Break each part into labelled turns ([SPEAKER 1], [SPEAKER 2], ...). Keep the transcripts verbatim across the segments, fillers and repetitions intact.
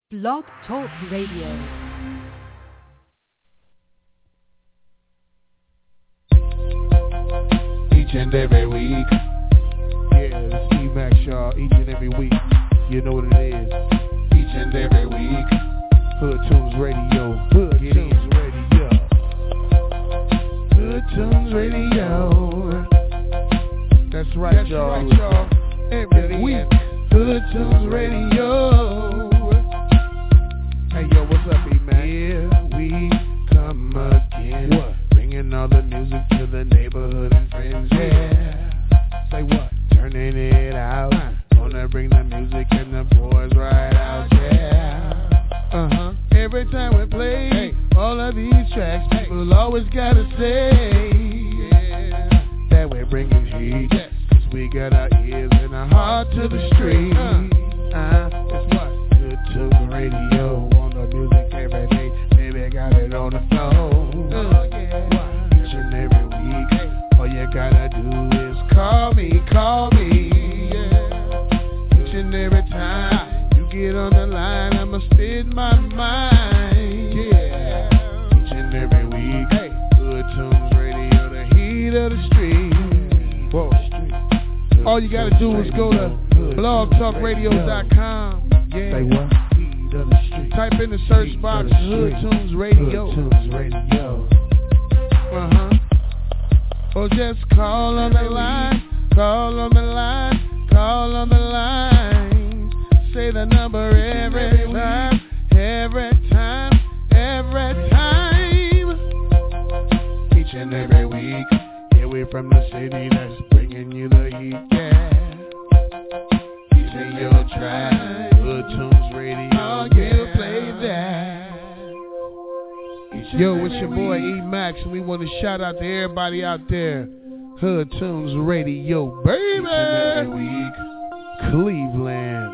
[SPEAKER 1] Blog Talk Radio.
[SPEAKER 2] Each and every week. Yeah, it's E-Max, y'all. Each and every week. You know what it is. Each and every week. Hood Tunes Radio. Hood Tunes Radio. Hood Tunes Radio. That's right, That's y'all. Right, y'all. Every week. Hood Tunes Radio. Hey, yo, what's up, E-Max? Here we come again. What? Bringing all the music to the neighborhood and friends, yeah. Say what? Turning it out. Uh. Gonna bring the music and the boys right out, yeah. Uh-huh. Every time we play hey. all of these tracks, hey. people always gotta say yeah. that we're bringing heat. Yes. Cause we got our ears and our heart to the street. Uh, uh, it's what? Good Tunes Radio. On the music every day. Baby, got it on the floor. Uh, yeah. Each and every week. Hey. All you gotta do is call me, call me. Yeah. Each and every time you get on the line, I'ma spit my mind. Yeah. Each and every week. Hey. Good Tunes Radio, the heat of the street. Whoa. All you gotta do is go to blog talk radio dot com. Yeah. Say what? Type in the search box Hood Tunes Radio. Hood Tunes Radio. Uh-huh. Or just call on the line. Call on the line. Call on the line. Say the number every time. Every time. Every time. Each and every week. Yeah, we're from the city that's bringing you the heat. Yeah. These ain't your track. Hood Tunes Radio. Yeah, play that. Yo, it's your boy E-Max, and we want to shout out to everybody out there. Hood Tunes Radio, baby. Each and every week. Cleveland.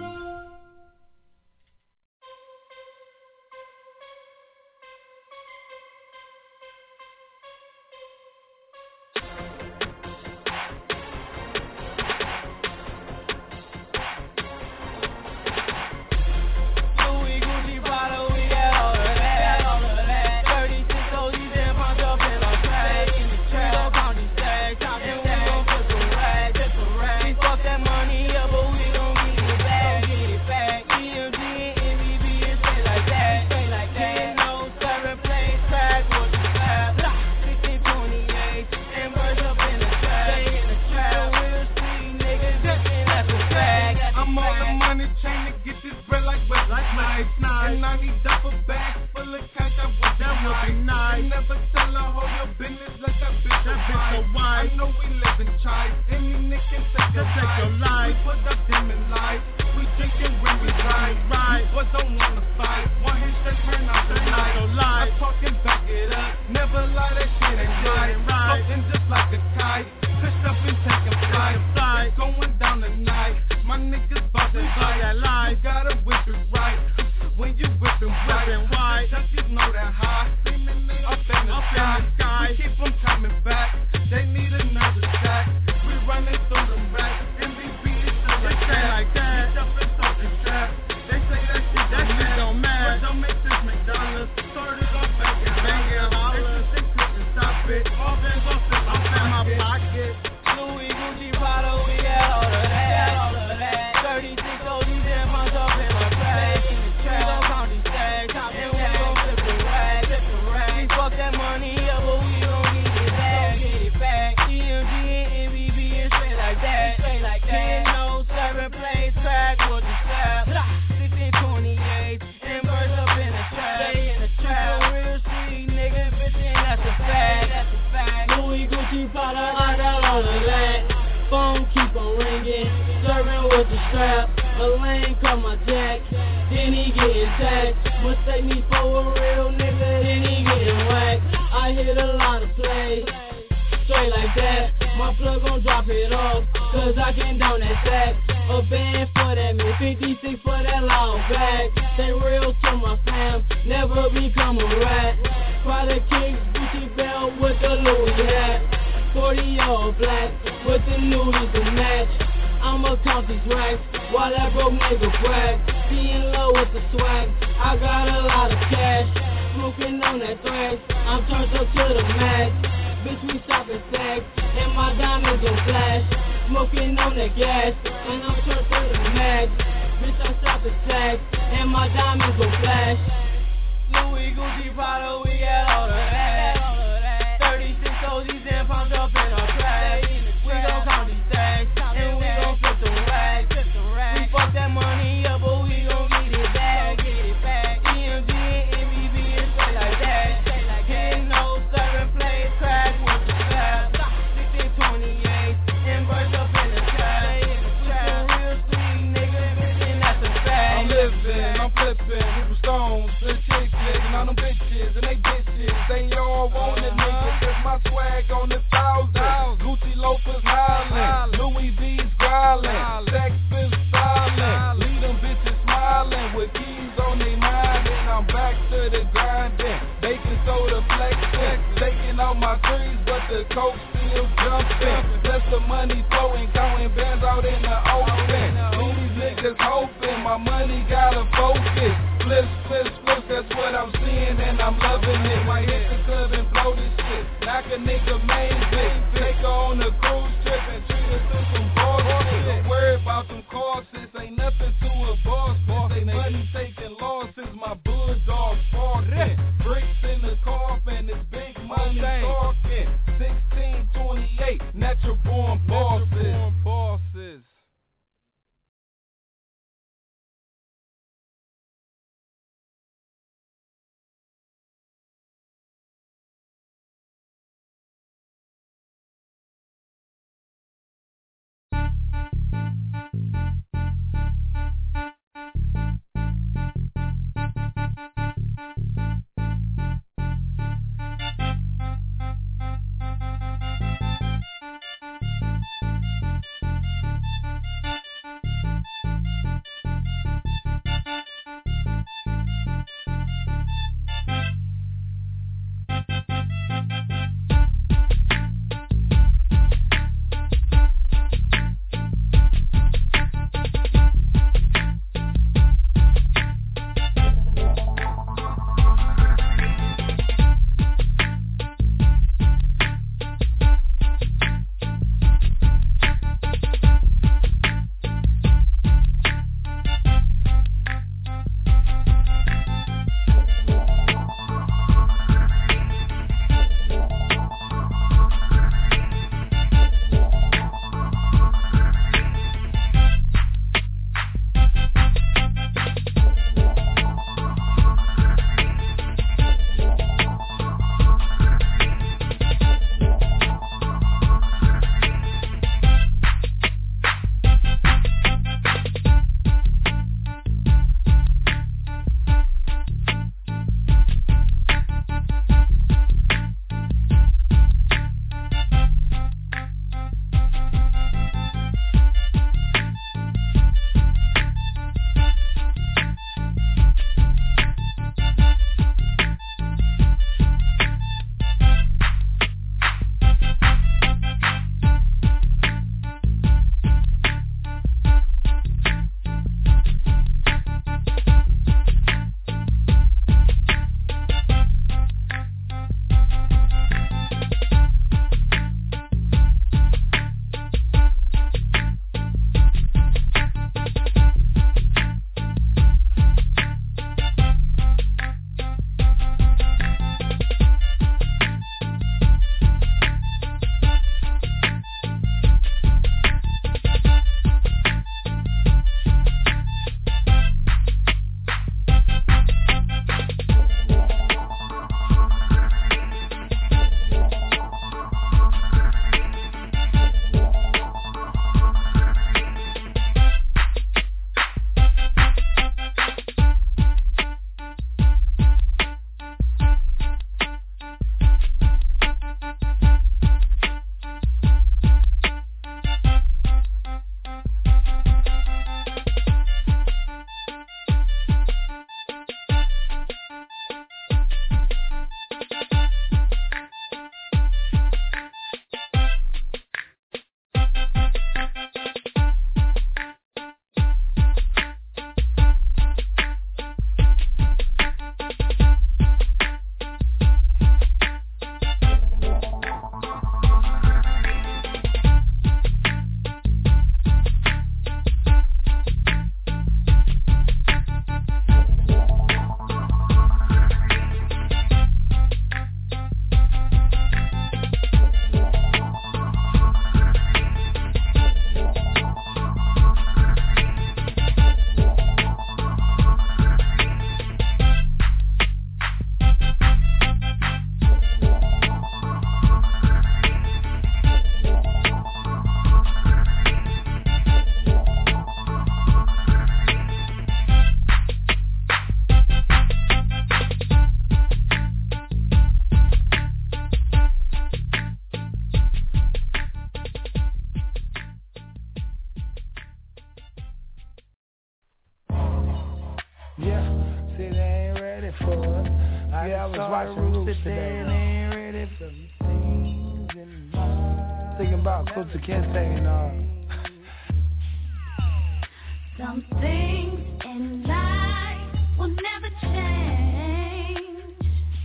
[SPEAKER 3] I'ma count these racks while that broke nigga brag. Be in love with the swag. I got a lot of cash, smoking on that thrash. I'm turned up to the max. Bitch, we shopping stacks, and my diamonds gon' flash. Smoking on that gas, and I'm turned to the max. Bitch, I'm shopping stacks, and my diamonds gon' flash. Louis, Gucci, Prada, we got all of that. thirty-six O Gs and pounds up in our trash. We gon' count these stacks, and we gon' flip the racks. We fuck that money up, but we gon' get it back. E M G and M V B is straight like that. Hitting those seven play crack with the strap. sixteen twenty-eight and birds up in the sky. We some real sweet niggas, and that's a fact.
[SPEAKER 2] I'm living, I'm flipping, people stones, the chicks living on them bitches, and they bitches, they all want it, nigga, cause my swag on the thousand. Gucci loafers hollin', Louis V's growlin', sex is silent, leave them bitches smiling, with keys on they mind, and I'm back to the grinding, baking soda flexing, taking out my trees, but the coke still jumping, plus the money flowing, counting bands out in the open, these niggas hoping, my money gotta focus, flips, flips, flips, that's what I'm seeing, and I'm loving it, might hit the club and blow this shit, knock a nigga main bitch, take her on a cruise trip, and treat her to some balls, don't worry about them courses, ain't nothing to a boss, boss, ain't money taking losses, my bulldog barking, bricks in the coffin, it's big money talking, sixteen twenty-eight, natural born bosses. Yeah, I was watching Roots today.
[SPEAKER 4] Ain't ready for things in life. Thinking about Kunta Kinte and uh.
[SPEAKER 5] Some things in life will never change.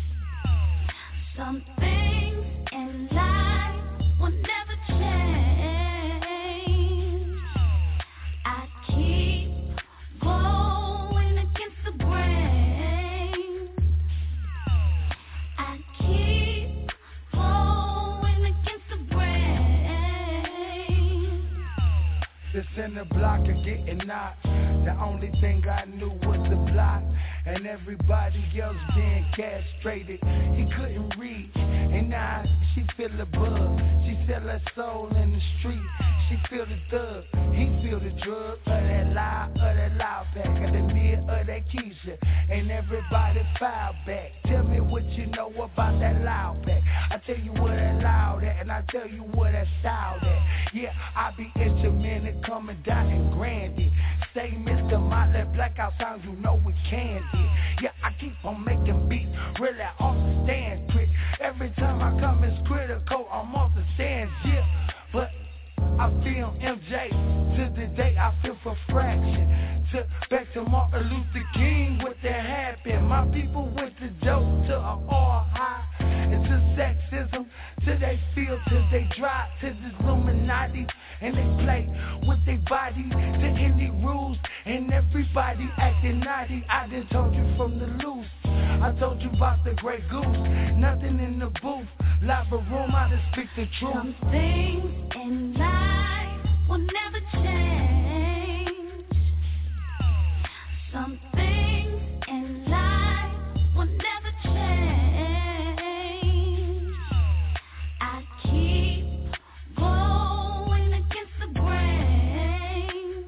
[SPEAKER 5] Some things in life will never change. I keep going against the grain. I keep going against the grain.
[SPEAKER 4] This in the block of getting knocked. The only thing I knew was the block, and everybody else being castrated. He couldn't read, and now she feel the bug. She sell her soul in the street. She feel the thug, he feel the drug. Of that loud, of that loud back, of the mid, of that Keisha. And everybody file back. Tell me what you know about that loud back. I tell you what that loud at, and I tell you what that style at. Yeah, I be instrumental coming down in Grandy. Say Mister Motley, blackout sound, you know we can do. Yeah, I keep on making beats, really off the stand quick. Every time I come it's critical, I'm off the stands, yeah. But I feel M J, to the day I feel for fraction. To back to Martin Luther King, what that happened. My people went to dope to a all high, and to sexism, till they feel, till they drop, to the Illuminati. And they play with their body to any rules, and everybody acting naughty. I done told you from the loose. I told you about the Grey Goose. Nothing in the booth, live room, I just speak the truth.
[SPEAKER 5] Some things in life will never change. Some things in life will never change. I keep going against the grain.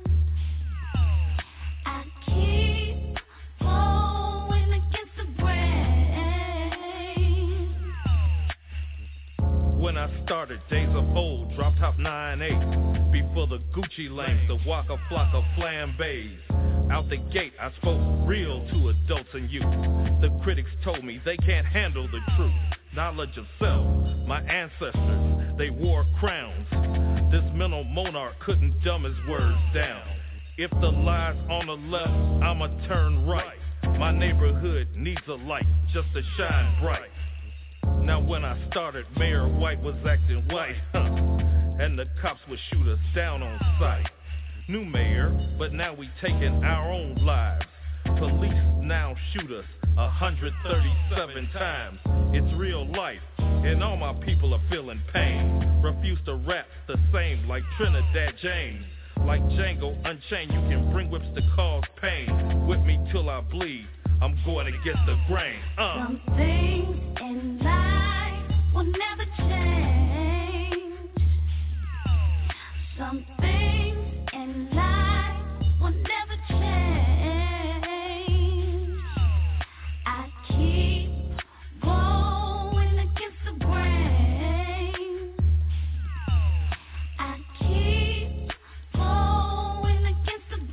[SPEAKER 5] I keep going against the grain.
[SPEAKER 6] When I started, days of old, drop top nine eight. Before the Gucci lanes, the Waka Flocka flambés. Out the gate, I spoke real to adults and youth. The critics told me they can't handle the truth. Knowledge of self, my ancestors, they wore crowns. This mental monarch couldn't dumb his words down. If the lie's on the left, I'ma turn right. My neighborhood needs a light just to shine bright. Now when I started, Mayor White was acting white, huh? And the cops would shoot us down on sight. New mayor, but now we taking our own lives. Police now shoot us one hundred thirty-seven times. It's real life, and all my people are feeling pain. Refuse to rap the same like Trinidad James. Like Django Unchained, you can bring whips to cause pain. Whip me till I bleed, I'm going against the grain. uh.
[SPEAKER 5] Some things in life will never change. Some things in life will never change. I keep going against the grain. I keep going against the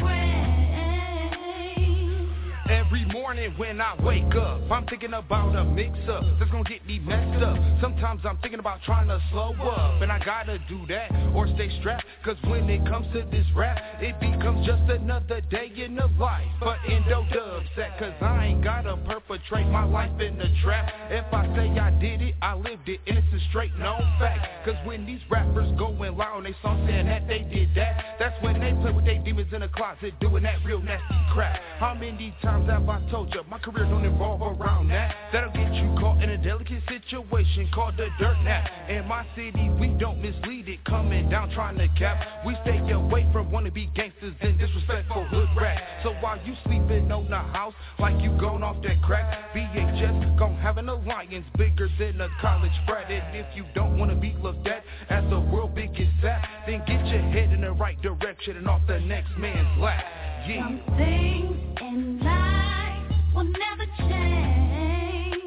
[SPEAKER 5] grain.
[SPEAKER 7] Every morning when I wake up, I'm thinking about a mix-up that's gonna get me messed up. Sometimes I'm thinking about trying to slow up, and I gotta do that or stay strapped. Cause when it comes to this rap, it becomes just another day in the life. But Endo Dub said, cause I ain't gotta perpetrate my life in the trap. If I say I did it, I lived it, and it's a straight known fact. Cause when these rappers going loud on they song saying that they did that, that's when they play with their demons in the closet doing that real nasty crap. How many times have I told you my career don't involve around that? That'll get you caught in a delicate situation called the dirt nap. In my city we don't mislead it, coming down trying to cap. We stay away from wannabe gangsters and disrespectful hood rap. So while you sleeping on the house like you gone off that crack, B H S gon' have an alliance bigger than a college frat. And if you don't wanna be looked at as the world biggest sap, then get your head in the right direction and off the next man's lap. Yeah.
[SPEAKER 5] Some things in life will never change.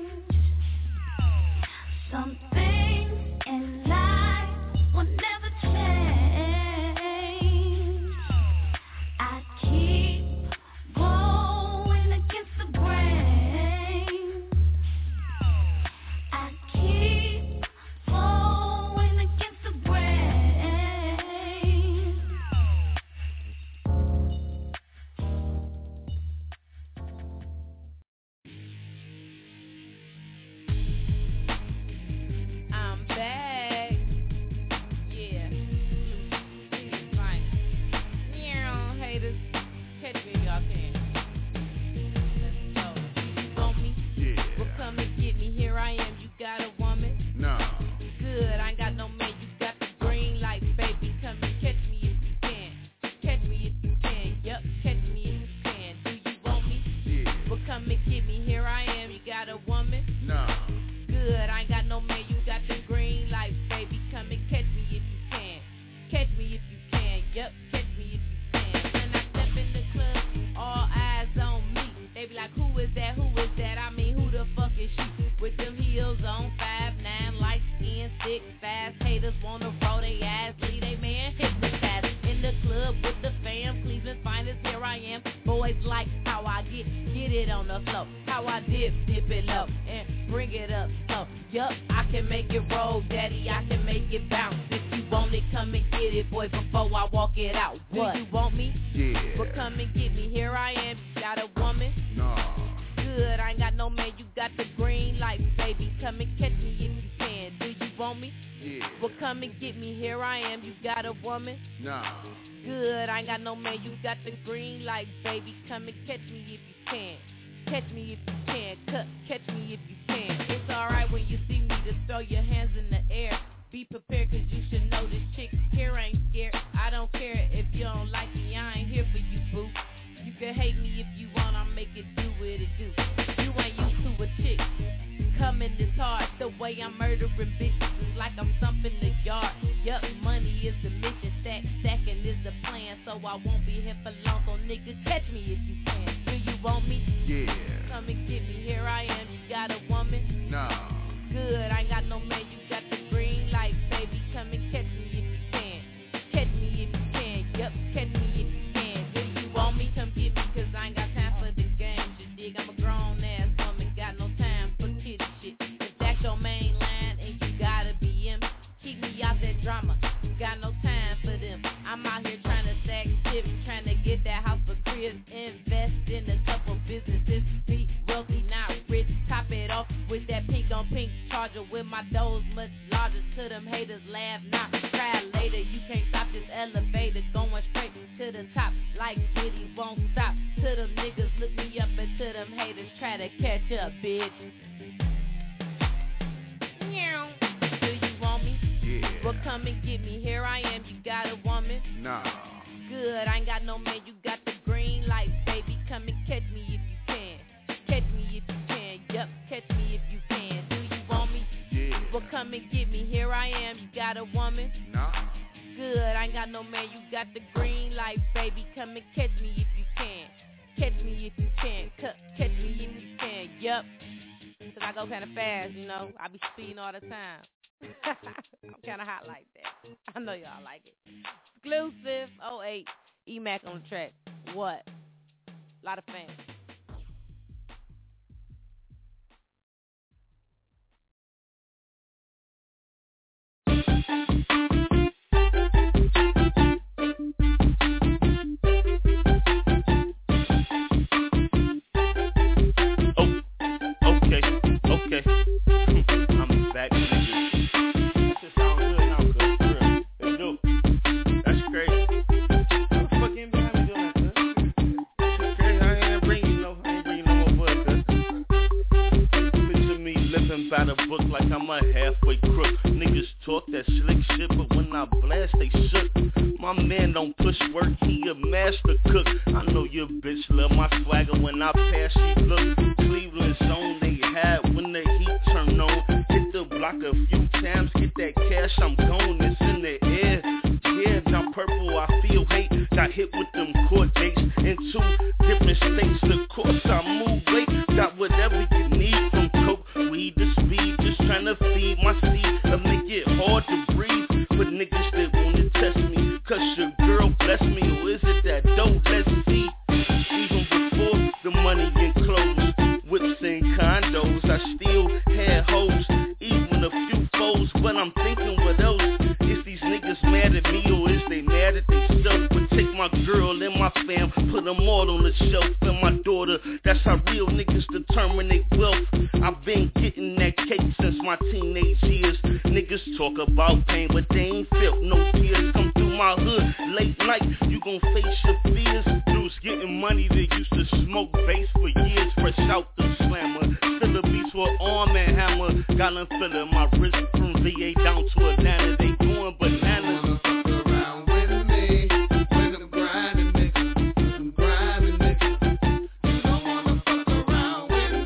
[SPEAKER 5] Some things in life will never change. I keep going against the grain.
[SPEAKER 8] get me, here I am. You got a woman?
[SPEAKER 7] Nah.
[SPEAKER 8] Good, I ain't got no man, you got the green light, baby. Come and catch me if you can. Catch me if you can, yup, catch me if you can. When I step in the club, all eyes on me. They be like, who is that, who is that? I mean, who the fuck is she? With them heels on, five nine, light skin, thick, fast. Haters wanna roll they ass, leave they man hypnotized. In the club with the fam, Cleveland's finest, here I am. Boys like how I get, get it on the floor. How I dip, dip it low, and bring it up slow. Yup, I can make it roll, daddy, I can make it bounce. If you want it, come and get it, boy, before I walk it out. What? Do you want me?
[SPEAKER 7] Yeah.
[SPEAKER 8] Well, come and get me, here I am. You got a woman?
[SPEAKER 7] Nah.
[SPEAKER 8] Good, I ain't got no man, you got the green light, baby. Come and catch me if you can. Do you want me?
[SPEAKER 7] Yeah.
[SPEAKER 8] Well, come and get me, here I am. You got a woman?
[SPEAKER 7] Nah.
[SPEAKER 8] Good, I ain't got no man, you got the green light, baby. Come and catch me if you can. Catch me if you can, cut, catch me if you can. It's alright when you see me to throw your hands in the air. Be prepared cause you should know this chick here ain't scared. I don't care if you don't like me, I ain't here for you, boo. You can hate me if you want, I'll make it do what it do. You ain't used to a chick coming this hard. The way I'm murdering bitches is like I'm thumping the yard. Yup, money is the mission, stack, stacking is the plan. So I won't be here for long, so nigga, catch me if you can. Do you want me?
[SPEAKER 7] Yeah.
[SPEAKER 8] Come and get me, here I am. You got a woman?
[SPEAKER 7] Nah.
[SPEAKER 8] Good, I ain't got no man, you got the green light, baby. Come and catch me if you can. Catch me if you can, yup, catch me if you can. Do you want me? Come get me, cause I ain't got time for the games. You dig, I'm a grown ass woman, got no time for kitty shit. If that's your main line and you gotta be him, keep me out that drama, got no time for them. I'm out here trying to stack chips, trying to get that house for cribs, invest in a couple businesses, be wealthy, not rich, top it off with that pink on pink charger with my doors much larger. To them haters laugh, not cry later. You can't stop this elevator going straight to the top like Diddy won't stop. To them niggas look me up and to them haters try to catch up, bitch. Do you want me?
[SPEAKER 7] Yeah.
[SPEAKER 8] Well, come and get me, here I am. You got a woman?
[SPEAKER 7] Nah.
[SPEAKER 8] Good, I ain't got no man, you got the green light, baby. Come and catch me if you can. Catch me if you can, yup, catch me if you can. Do you want me?
[SPEAKER 7] Yeah.
[SPEAKER 8] Well, come and get me, here I am. You got a woman?
[SPEAKER 7] Nah.
[SPEAKER 8] Good, I ain't got no man, you got the green light, baby. Come and catch me if you can. Catch me if you can, cut, catch me if you can, yup. Cause I go kinda fast, you know. I be speeding all the time. I'm kinda hot like that. I know y'all like it. Exclusive oh eight E-Mac on the track. What? A lot of fans.
[SPEAKER 9] Oh, okay, okay. I'm back, niggas. That shit sound good now, cuz. For real. Let's do it. That's crazy. What the fuck ain't behind me doing that, cuz? Shit crazy. I ain't bringing no, I ain't bringing no more blood, cuz. Picture me living by the book like I'm a halfway crook. Niggas talk that slick shit, but when I blast, they shook. My man don't push work, he a master cook. I know your bitch love my swagger when I pass, she look. Cleveland zone, they had when the heat turn on. Hit the block a few times, get that cash, I'm gone, it's in the air. Yeah, now purple, I feel hate. Got hit with them court dates in two different states. Of course I move weight, got whatever you need from coke, weed to speed. Just trying to feed my seed, to make it hard to breathe. But niggas that wanna test me, cause your girl bless me. Or is it that dope? Let's see. Even before the money and clothes, whips and condos, I still had hoes, even a few foes. But I'm thinking what else? Is these niggas mad at me or is they mad at they self? But take my girl and my fam, put them all on the shelf. And my daughter, that's how real niggas determine they wealth. I've been getting that cake since my teenage years. Niggas talk about pain, but they ain't felt no tears. Come through my hood late night, you gon' face your fears. Dudes getting money, they used to smoke bass for years. Fresh out the slammer, still a beast with arm and hammer. Got them feeling my wrist from V A down to Atlanta. They going bananas.
[SPEAKER 10] Around with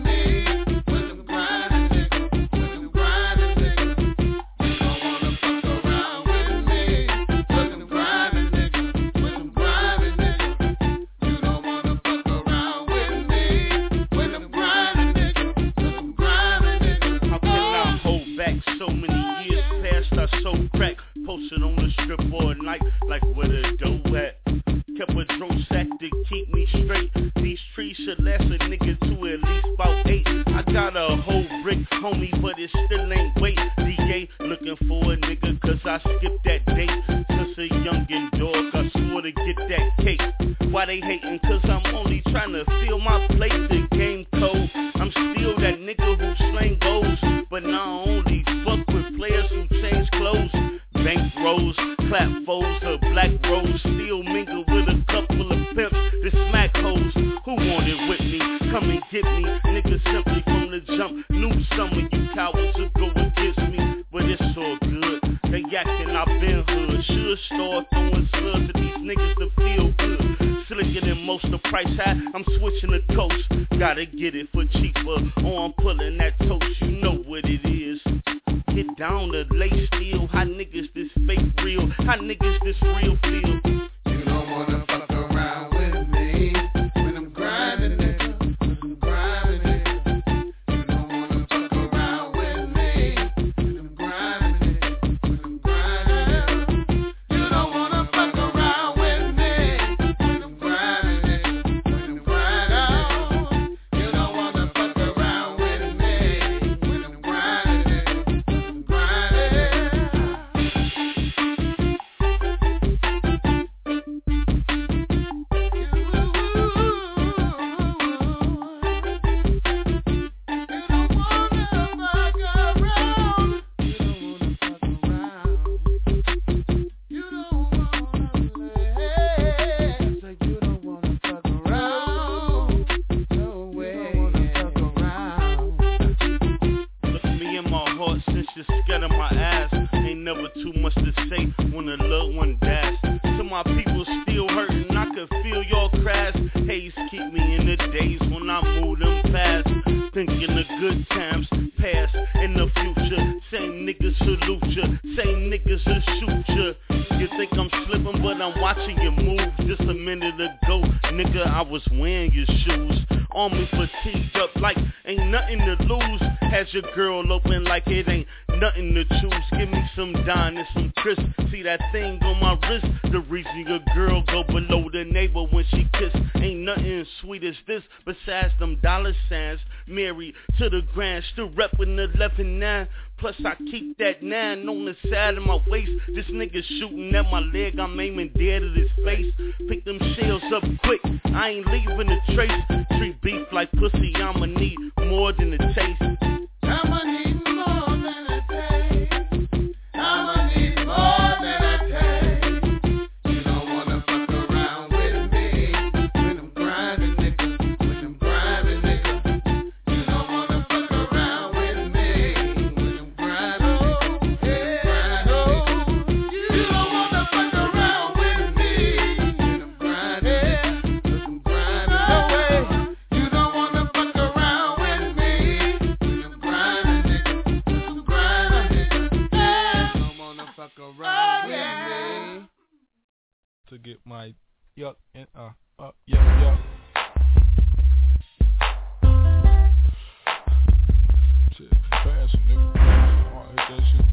[SPEAKER 9] I sold crack, posted on the strip all night, like where the dough at. Kept a drum sack to keep me straight. These trees should last a nigga to at least about eight. I got a whole brick, homie, but it still ain't weight. D A looking for a nigga, cause I skipped that date. Since a youngin' dog, I swore to get that cake. Why they hating? Cause I'm only trying to fill my plate. The game cold, I'm still that nigga who slang goals. But now I only fuck with players who change clothes. Bank rolls, clap foes, a black rose. Still mingle with a couple of pimps that smack hoes. Who want it with me? Come and get me. Niggas simply from the jump knew some of you cowards would go against me. But it's all good. They yakking, I've been hood. Should start throwing slugs at these niggas to feel good. Slicker than most, the price high, I'm switching the coast. Gotta get it for cheaper, or I'm pulling that toast. You know what it is. Get down to lay steel. How niggas this fake real? How niggas this real feel?
[SPEAKER 2] You don't wanna fuck around with me when I'm grinding it. I'm grinding it. You don't wanna fuck around with me when I'm grinding it. I'm grinding it. You don't wanna fuck around with me when I'm grinding it. I'm grinding it. You don't wanna fuck around with me when I'm grinding it.
[SPEAKER 9] Your girl open like it ain't nothing to choose. Give me some Don and some crisp. See that thing on my wrist? The reason your girl go below the neighbor when she kiss. Ain't nothing sweet as this besides them dollar signs. Married to the grand, still reppin' the eleven nine. Plus I keep that nine on the side of my waist. This nigga shooting at my leg, I'm aiming dead at his face. Pick them shells up quick, I ain't leaving a trace. Treat beef like pussy, I'ma need more than a taste.
[SPEAKER 2] I'ma need more than a taste. I'ma need more than a taste. You don't wanna fuck around with me when I'm grinding, nigga. When I'm grinding, nigga. You don't wanna fuck around with me when I'm grinding, nigga. You don't wanna fuck around with me when I'm grinding, when I'm grinding. No way. You don't wanna fuck around with me.
[SPEAKER 10] To get my yuck and uh uh yuck yuck. Shit, fast nigga. Oh, hit that shit.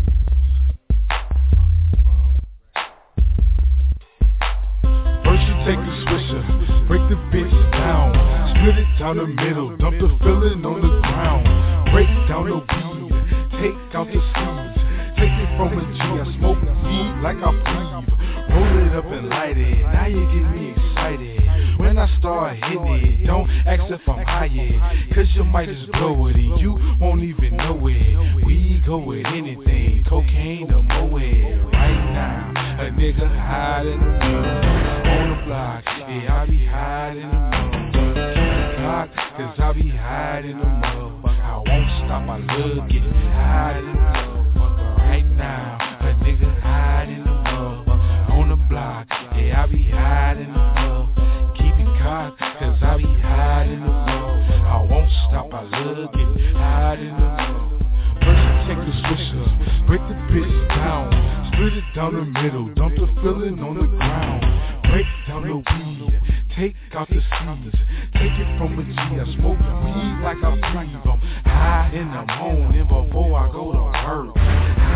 [SPEAKER 10] Uh-huh. First you take the swisher, break the bitch down, split it down the middle, dump the filling on the ground, break down the weed, take out the seeds, take it from a G, I smoke weed like I breathe. Roll it up and light it, now you get me excited. When I start hitting it, don't ask if I'm high yet, cause you might just blow it and you won't even know it. We go with anything, cocaine or moe. Right now, a nigga hide in the mud, on the block, yeah I be hiding in the mud. Block, cause I be hiding in the mud. I won't stop, I love getting high in the mud. Right now, a nigga hiding in the mud. On the block, yeah, I be hiding the mud. Keep it cocked, cause I be hiding the mud. I won't stop, I love getting hiding the mud. First you take the swisher, break the bitch down, split it down the middle, dump the filling on the ground, break down the weed, take out the seeds, take it from a G, I smoke weed like I breathe. I'm high in the morning before I go to work. I only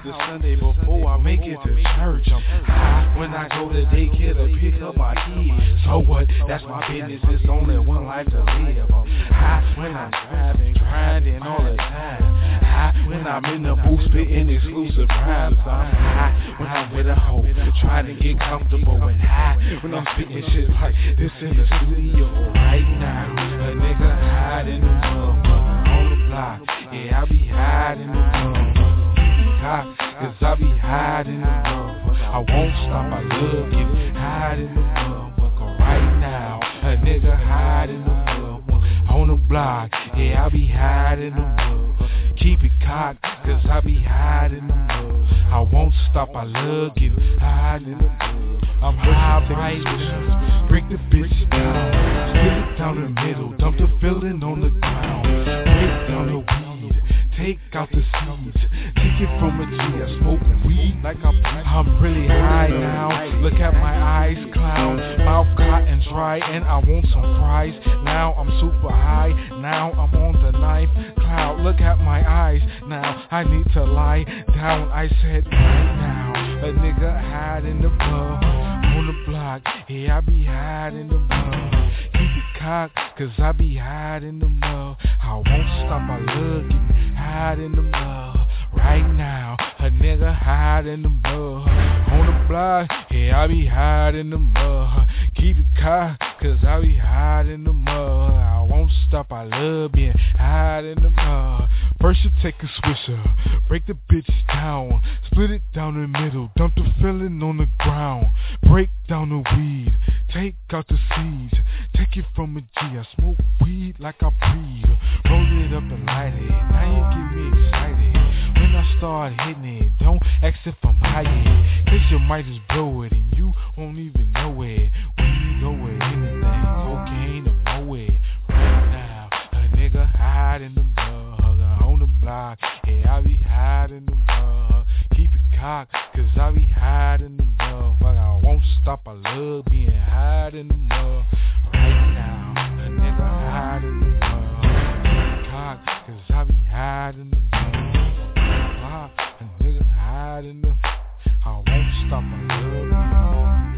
[SPEAKER 10] the Sunday before I make it to church. I'm high when I go to daycare to pick up my kids. So what? That's my business. It's only one life to live. I'm high when I'm driving, grinding all the time. High when I'm in the booth spitting exclusive rhymes. I'm high when I'm with a hoe, trying to get comfortable. And high when I'm spitting shit like this in the studio right now. A nigga hide in the motherfucker on the block. Yeah, I be hiding in the motherfucker. Cause I be hiding in the motherfucker. I won't stop, I love getting hide in the motherfucker right now. A nigga hide in the motherfucker on the block. Yeah, I be hiding in the motherfucker. Keep it cocked, cause I be hiding in the motherfucker. I won't stop, I love getting hide in the motherfucker. I'm high right, break the bitch down, split it down the middle, dump the filling on the ground, break down the weed, take out the seeds, take it from a G, I smoke weed like I'm, I'm really high now, look at my eyes clown, mouth caught and dry, and I want some fries, now I'm super high, now I'm on the ninth cloud, look at my eyes, now I need to lie down, I said right now, a nigga hide in the pub, on the block, yeah, I be hiding in the mud. Keep it cocked, cause I be hiding in the mud. I won't stop, I love getting hide in the mud. Right now, a nigga hide in the mud. On the block, yeah, I be hiding in the mud. Keep it cocked, cause I be hiding in the mud. I won't stop, I love being hiding in the mud. First you take a swisher, break the bitch down, split it down the middle, dump the filling on the ground, break down the weed, take out the seeds, take it from a G, I smoke weed like I breathe, roll it up and light it, now you get me excited, when I start hitting it, don't ask if I'm high, cause you might just blow it and you won't even know it, we go with anything, cocaine or nowhere, right now, a nigga hide in the mud. On the block, yeah, I be hiding the mud. Keep it cocked, cause I be hiding the mud. But I won't stop, I love being hiding the mud. Right now, a nigga hiding the mud. Keep it cocked, cause I be hiding the mud. Block, a nigga hiding the mud. I won't stop, I love being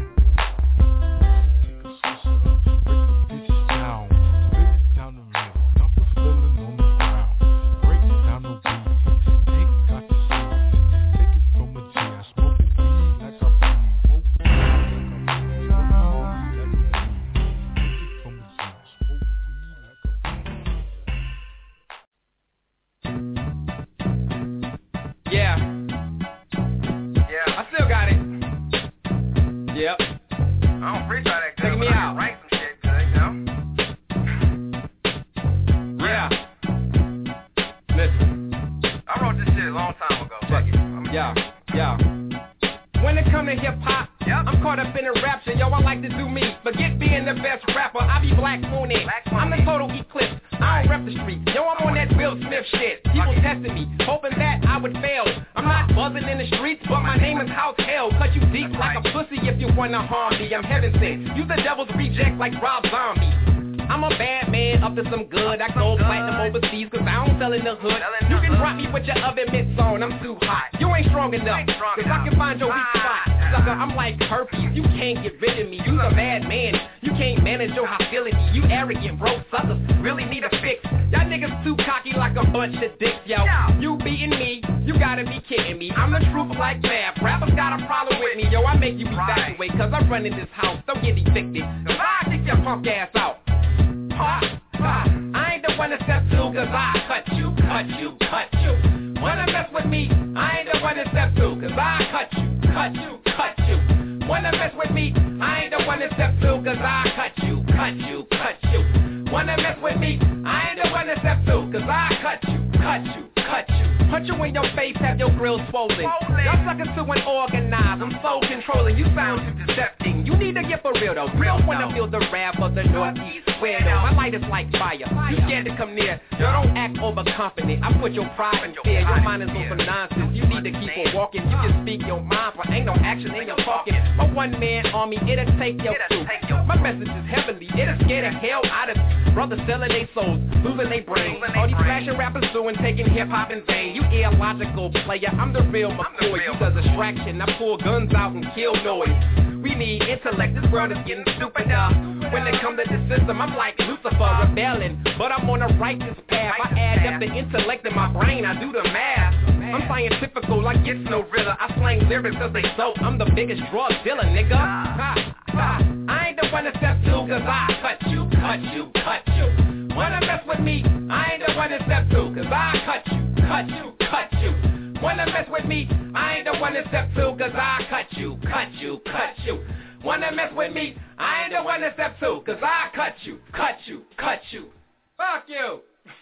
[SPEAKER 10] take a switcher, break the bitch down, split it down the middle, dump the filling on the
[SPEAKER 11] Yeah. Yeah. I still got it. Yep. I don't freestyle that good. Take me out. Write some shit good, you know? Yeah. Listen. I wrote this shit a long time ago. Fuck it. Yeah. Yeah. When it come to hip hop, yep. I'm caught up in a rapture. Yo, I like to do me. Forget being the best rapper. I be Black Moon. I'm the total eclipse. I don't rep the street. Yo, I'm on that Will Smith shit. People testing me, hoping that I would fail. I'm not buzzing in the streets, but my name is House Hell. Cut you deep like a pussy if you wanna harm me. I'm heaven sent. You the devil's reject like Rob Zombie. I'm a bad man, up to some good. I go platinum overseas, cause I don't sell in the hood. You can drop me with your oven mitts on, I'm too hot. You ain't strong enough, cause I can find your weak spot. Sucker, I'm like herpes, you can't get rid of me. You's a bad man, you can't manage your hostility. You arrogant, broke suckers, really need a fix. Y'all niggas too cocky like a bunch of dicks, yo. You beating me, you gotta be kidding me. I'm the truth like math, rappers got a problem with me. Yo, I make you evacuate, cause I'm running this house, don't get evicted. Cause I kick your punk ass out. Ha, ha. I ain't the one to step to, cause I cut you, cut you, cut you. Wanna mess with me, I ain't the one to step to, cause I cut you, cut you, cut you. Wanna mess with me, I ain't the one to step to, cause I cut you, cut you, cut you. Wanna mess with me, I ain't the one to step to, cause I cut you, cut you, cut you. Punch you in your face, have your grill swollen. Y'all suckers too unorganized, I'm so controlling. You sound too decepting, you need to get for real though. You don't wanna feel the wrath of the Northeast square though. My light is like fire, you scared to come near. Yo, don't act overconfident, I put your pride in fear. Your mind is on some nonsense, you need to keep on walking. You can speak your mind, but ain't no action in your talking. My one man army, it'll take your two. My message is heavenly, it'll scare the hell out of you. Brothers selling their souls, losing their brains. All these flashing rappers doing done taking hip-hop in vain. You illogical player, I'm the real McCoy. You the distraction, I pull guns out and kill noise. We need intellect, this world is getting stupider. When it comes to the system, I'm like Lucifer, rebelling. But I'm on a righteous path. I add up the intellect in my brain, I do the math. I'm scientifical like it's no riddle. I slang lyrics cause they soak. I'm the biggest drug dealer, nigga. Ha, ha. I ain't the one to step two cause I cut you, cut you, cut you. Wanna mess with me? I ain't the one to step two cause I cut you, cut you, cut you. Wanna mess with me? I ain't the one to step two cause I cut you, cut you, cut you. Wanna mess with me? I ain't the one to step two cause I cut you, cut you, cut you. Fuck you.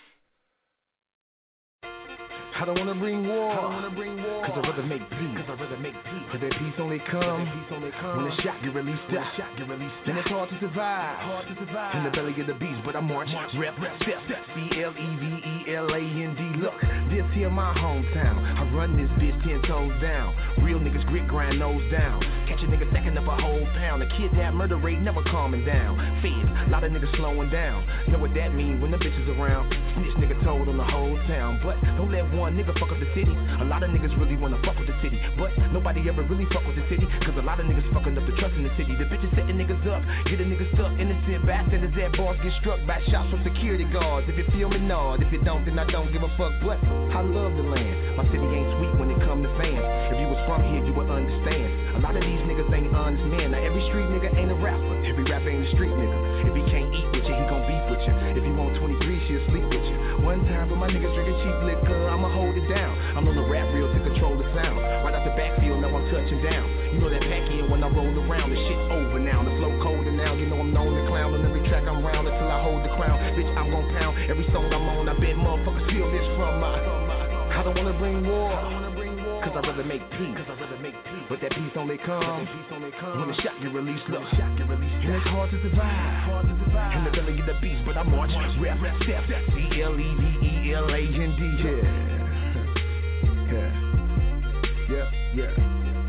[SPEAKER 12] I don't wanna bring war, I don't wanna bring war, cause I'd rather make peace, cause I'd rather make peace, cause that peace only come, peace only come when the shot get released out, shot get released out, and it's hard to survive, hard to survive, in the belly of the beast, but I march, march rep, rep, step, C L E V E L A N D, look, this here my hometown, I run this bitch ten toes down, real niggas grit grind nose down, catch a nigga stacking up a whole pound, a kidnap murder rate never calming down, feds, lot of niggas slowing down, know what that mean when the bitch is around, snitch nigga told on the whole town, but don't let one One nigga fuck up the city. A lot of niggas really wanna fuck with the city, but nobody ever really fuck with the city, cause a lot of niggas fucking up the trust in the city. The bitches setting niggas up, get a nigga stuck. Innocent bystanders at bars get struck by shots from security guards. If you feel me, nod. If you don't, then I don't give a fuck. But I love the land. My city ain't sweet when it come to fans. If you was from here, you would understand. A lot of these niggas ain't honest man. Now every street nigga ain't a rapper. Every rapper ain't a street nigga. If he can't eat with you, he gon' beef with you. If you want twenty-three, she'll sleep with you. One time for my niggas drinking cheap liquor, I'ma hold it down. I'm on the rap reel to control the sound. Right out the backfield, now I'm touching down. You know that pack in when I roll around, the shit over now. The flow colder now, you know I'm known to clown. On every track I'm round until I hold the crown. Bitch, I'm gon' pound every song I'm on. I bet motherfuckers feel this from my. I don't wanna bring war, cause I'd rather make peace. Cause I'd rather make peace. But that peace only comes when the shot get released. Look, shot get released. And it's hard to survive. Hard to survive. In the belly of the beast, but I march, rap, step, C L E V E L A N D. Yeah, yeah, yeah, yeah.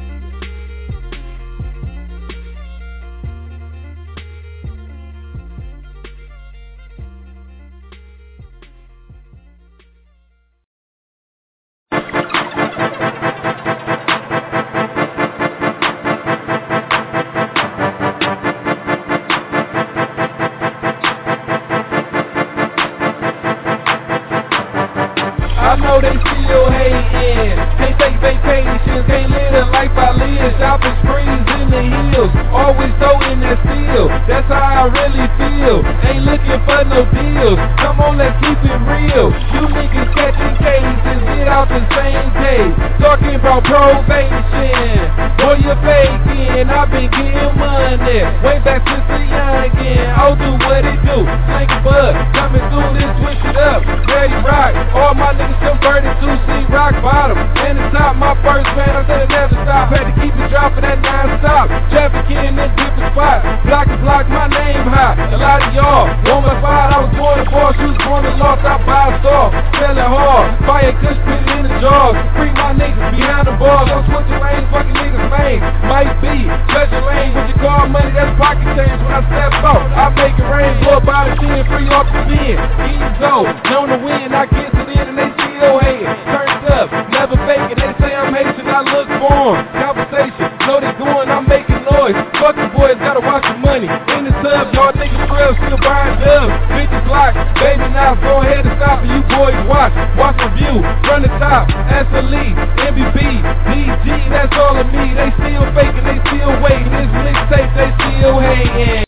[SPEAKER 2] They still hating, can't take vacations, can't live the life I live. Shopping sprees in the hills, always throwing that steel. That's how I really feel. Ain't looking for no deals. Come on, let's keep it real. You niggas catching cases, get out the same day. Talking about probation, boy you're faking. I've been getting money way back since the youngin'. I'll do what it do, sling a bud, coming through this, switch it up. Ready rock, all my niggas converted to see rock bottom. And the top, my first man, I said it never stop. Had to keep it dropping that non-stop. Trafficking in different spots. Block to block, my name high. A lot of y'all on my side, I was born to boss. You was born to lost, I buy a store. Selling hard, fire kush, put it in the jars. Free my niggas behind the bars. I'm switching lanes, fucking niggas lame. Might be, treasure lane with your car money, that's pocket change. When I step out, I make it rain. Blow about a chin, free off the bin. Easy go, known to win, I get it in and they still hating. Turned up, never faking. They say I'm Haitian, I look for 'em. Conversation, know they doing, I'm making noise. Fuck the boys, gotta watch the money. In the tub, y'all niggas real, still buying dubs. fifty blocks, baby now, go ahead and stop and you boys watch. Watch the view, run the top, S L E, M V P, D G, that's all of me. They still faking, they still waiting. This mixtape, they still hating.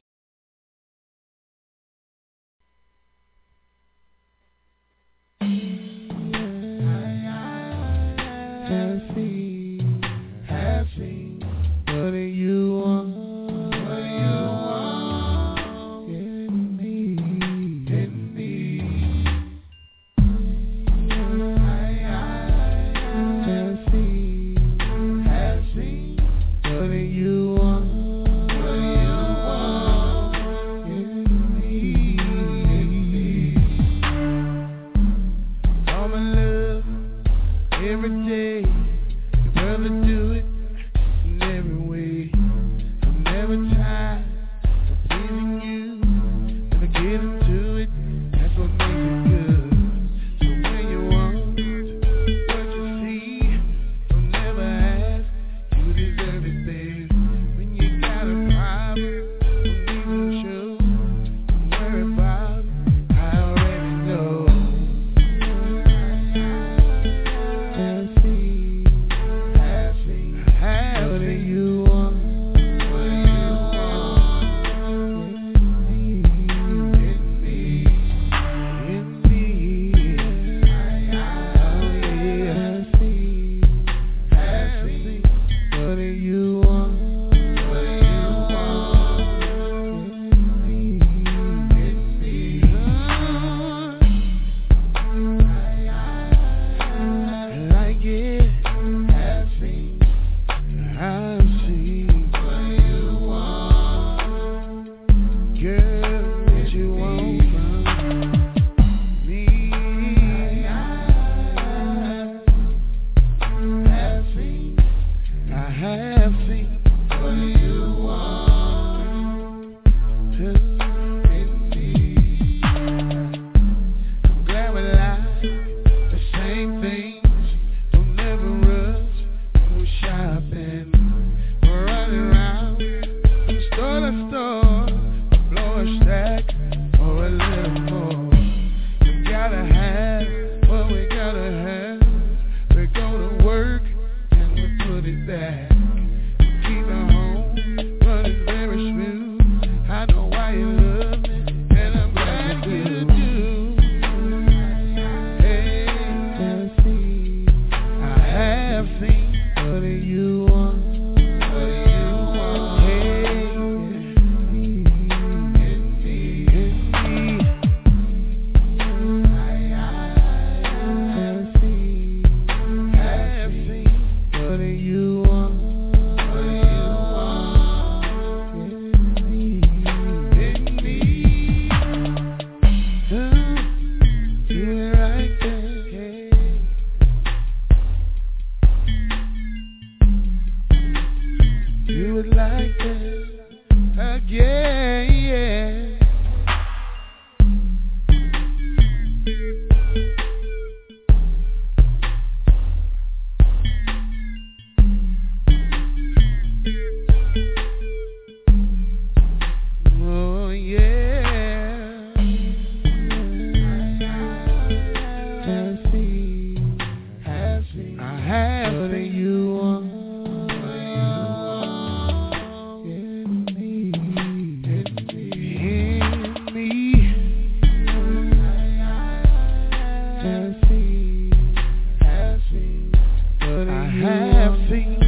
[SPEAKER 2] have seen, have seen, what I have seen,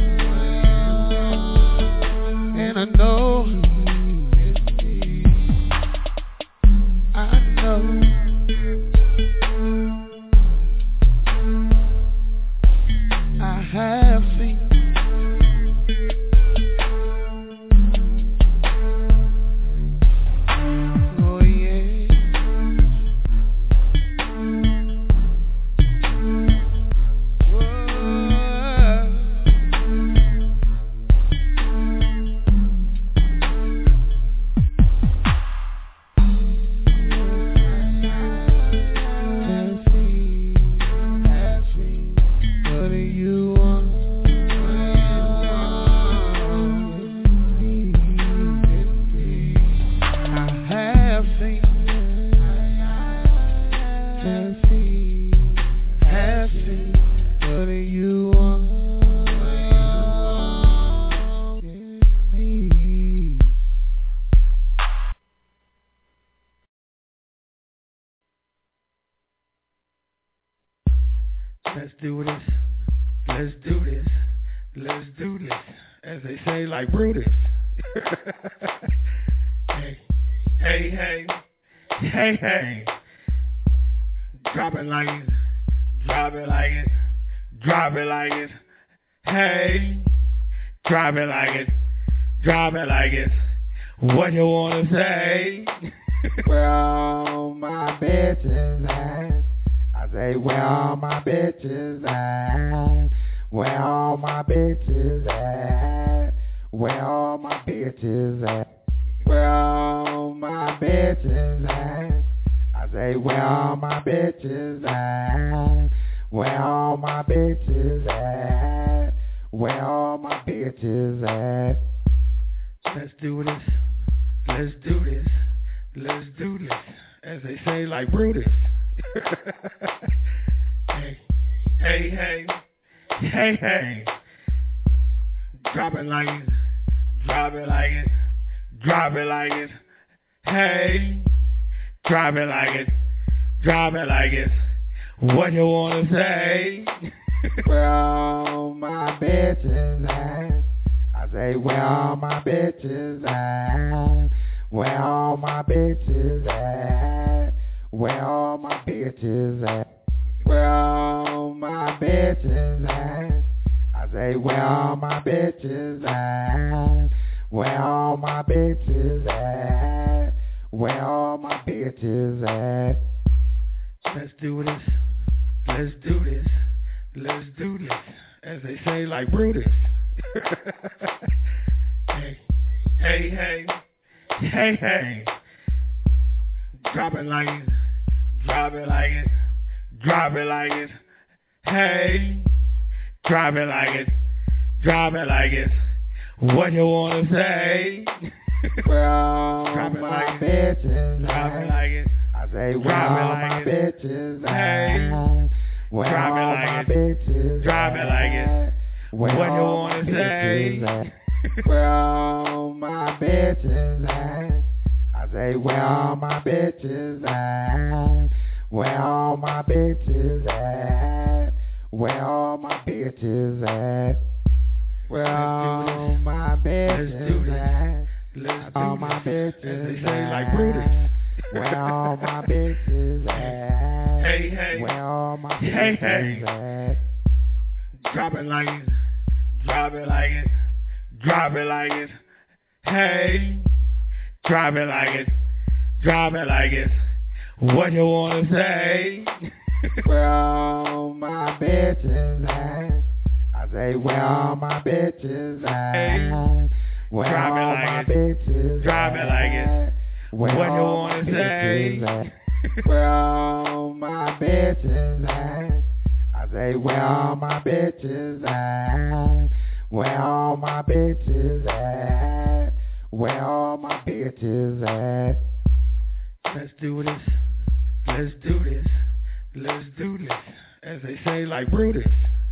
[SPEAKER 2] and I know, I know. I have seen. Oh yeah. Whoa. Let's do this. Let's do this. Let's do this. As they say, like Brutus. Hey, hey, hey, hey, hey. Drop it like it. Drop it like it. Drop it like it. Hey, drop it like it. Drop it like it. What you wanna say? Where all my bitches at? I say, where all my bitches at? Where all my bitches at? Where all my bitches at? Where all my bitches at? I say, where all my bitches at? Where all my bitches at? Where all my bitches at? Let's do this. Let's do this. Let's do this. As they say, like Brutus. Hey, hey, hey, hey, hey. Drop it like it. Drop it like it. Drop it like it. Hey, drop it like it. Drop it like it. What you wanna say? Where all my bitches at? I say, where all my bitches at? Where all my bitches at? Where all my bitches at? Where all my bitches at? I say, where all my bitches at? Where all my bitches at? Where all my bitches at? Let's do this. Let's do this. Let's do this. As they say, like Brutus. Hey, hey, hey, hey, hey. Drop it like it. Drop it like it. Drop it like it. Hey, drop it like it. Drop it like it. What you wanna say? Where all drop it my like bitches drop it like it. I say, where drop all like my it. Bitches hey. Where drop all it like my it. Bitches drop it like it. Where what you wanna say? Where all my bitches at? I say, where all my bitches at? Where all my bitches at? Where all my bitches at? Where all my bitches at? Let's all my bitches at? Like Brutus. Where all my bitches at? Hey, hey. Where all my bitches hey, hey. At? Drop it like it. Drop it like it. Drop it like it. Hey, drop it like it. Drop it like it. What you wanna say? Where all my bitches at? I say, where all my bitches at? Where drop all it like my it. Bitches drop at? It like it. Where what you wanna say? At? Where all my bitches at? I say, where all my bitches at? Where all my bitches at? Where all my bitches at? Let's do this. Let's do this. Let's do this. As they say, like Brutus.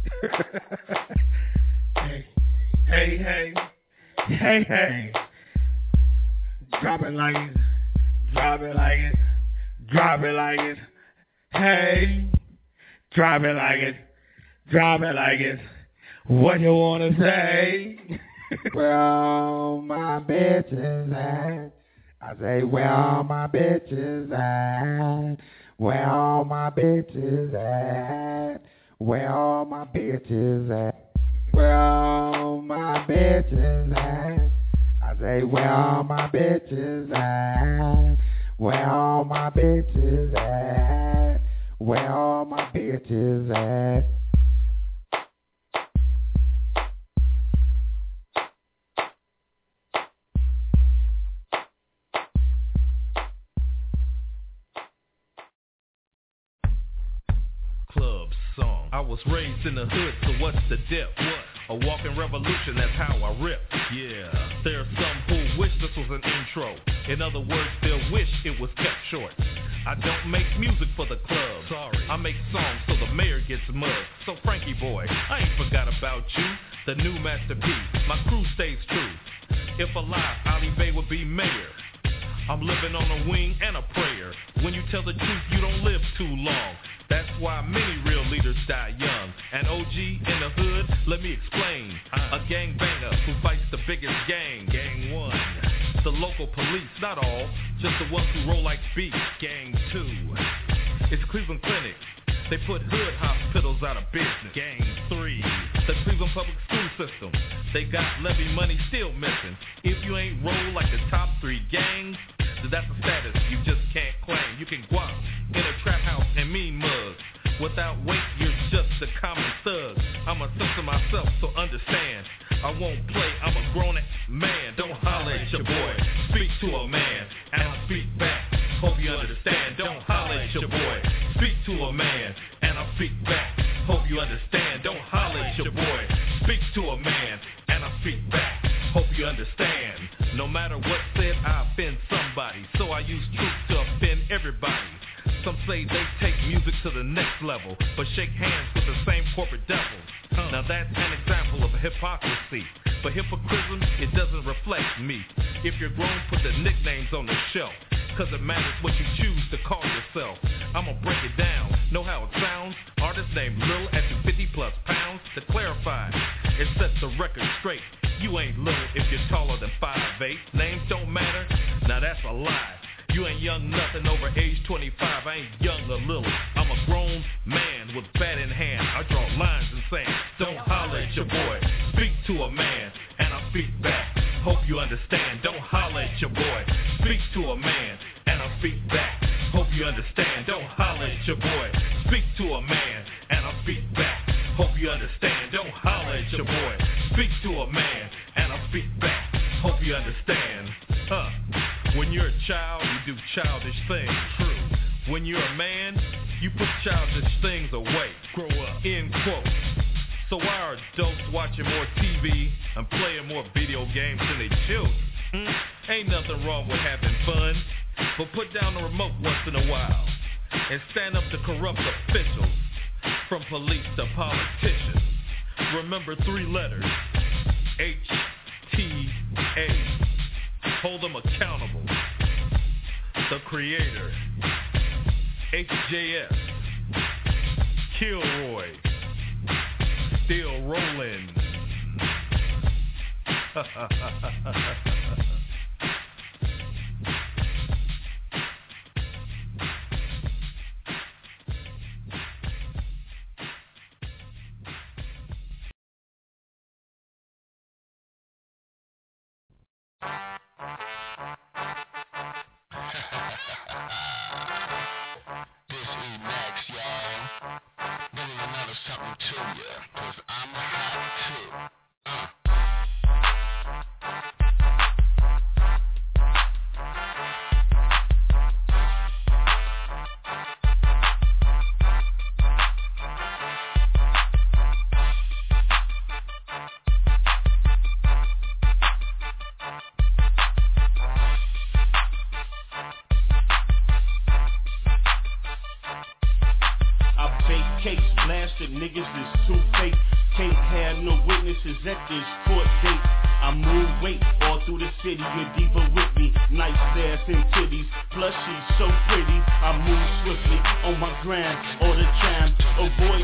[SPEAKER 2] Hey, hey, hey, hey, hey. Drop it like it. Drop it like it. Drop it like it. Hey, Drop it like it. Drop it like it. What you wanna say? Where all my bitches at? I say, where all my bitches at? Where all my bitches at? Where all my bitches at? Where all my bitches at? I say, where all my bitches at? Where all my bitches at? Where all my bitches at?
[SPEAKER 6] Club song. I was raised in the hood, so what's the dip? What? A walking revolution, that's how I rip. Yeah, there are some who wish this was an intro. In other words, they'll wish it was kept short. I don't make music for the club. Sorry, I make songs so the mayor gets mugged. So Frankie boy, I ain't forgot about you. The new Master P, my crew stays true. If alive, Ali Bay would be mayor. I'm living on a wing and a prayer. When you tell the truth, you don't live too long. That's why many real leaders die young. And O G in the hood, let me explain. A gangbanger who fights the biggest gang. Gang one. The local police, not all, just the ones who roll like beef. Gang two. It's Cleveland Clinic. They put hood hospitals out of business. Gang three. The Cleveland Public School System. They got levy money still missing. If you ain't roll like the top three gangs, then that's a status you just can't claim. You can guap in a trap house and mean mugs. Without weight, you're just a common thug. I'm a censor myself, so understand. I won't play, I'm a grown man. Don't holler at your boy. Speak to a man, and I'll speak back. Hope you understand. Don't holler at your boy. Speak to a man, and I'll speak back. Hope you understand. Don't holler at your boy. Speak to a man, and I'll speak back. Hope you understand. No matter what's said, I offend somebody. So I use truth to offend everybody. Some say they take music to the next level, but shake hands with the same corporate devil. Now that's an example of hypocrisy. But hypocrisy, it doesn't reflect me. If you're grown, put the nicknames on the shelf, cause it matters what you choose to call yourself. I'ma break it down, know how it sounds. Artist named Lil at two fifty plus pounds. To clarify, it sets the record straight. You ain't little if you're taller than five eight. Names don't matter, now that's a lie. You ain't young nothing over age twenty-five. I ain't young or little. I'm a grown man with bat in hand. I draw lines in sand. Don't holler at your boy. Speak to a man, and I'll speak back. Hope you understand. Don't holler at your boy. Speak to a man, and I'll speak back. Hope you understand. Don't holler at your boy. Speak to a man, and I'll speak back. Hope you understand. Don't holler at your boy. Speak to a man, and I'll speak back. Hope you understand. Huh. When you're a child, you do childish things. True. When you're a man, you put childish things away. Grow up. End quote. So why are adults watching more T V and playing more video games than they children? Mm? Ain't nothing wrong with having fun, but put down the remote once in a while and stand up to corrupt officials, from police to politicians. Remember three letters, H T A. Hold them accountable. The Creator. H J S. Kilroy. Still rolling.
[SPEAKER 9] Niggas is too fake, can't have no witnesses at this court date. I move weight all through the city, you're deeper with me. Nice ass and titties, plus she's so pretty. I move swiftly on my grind all the time. Avoid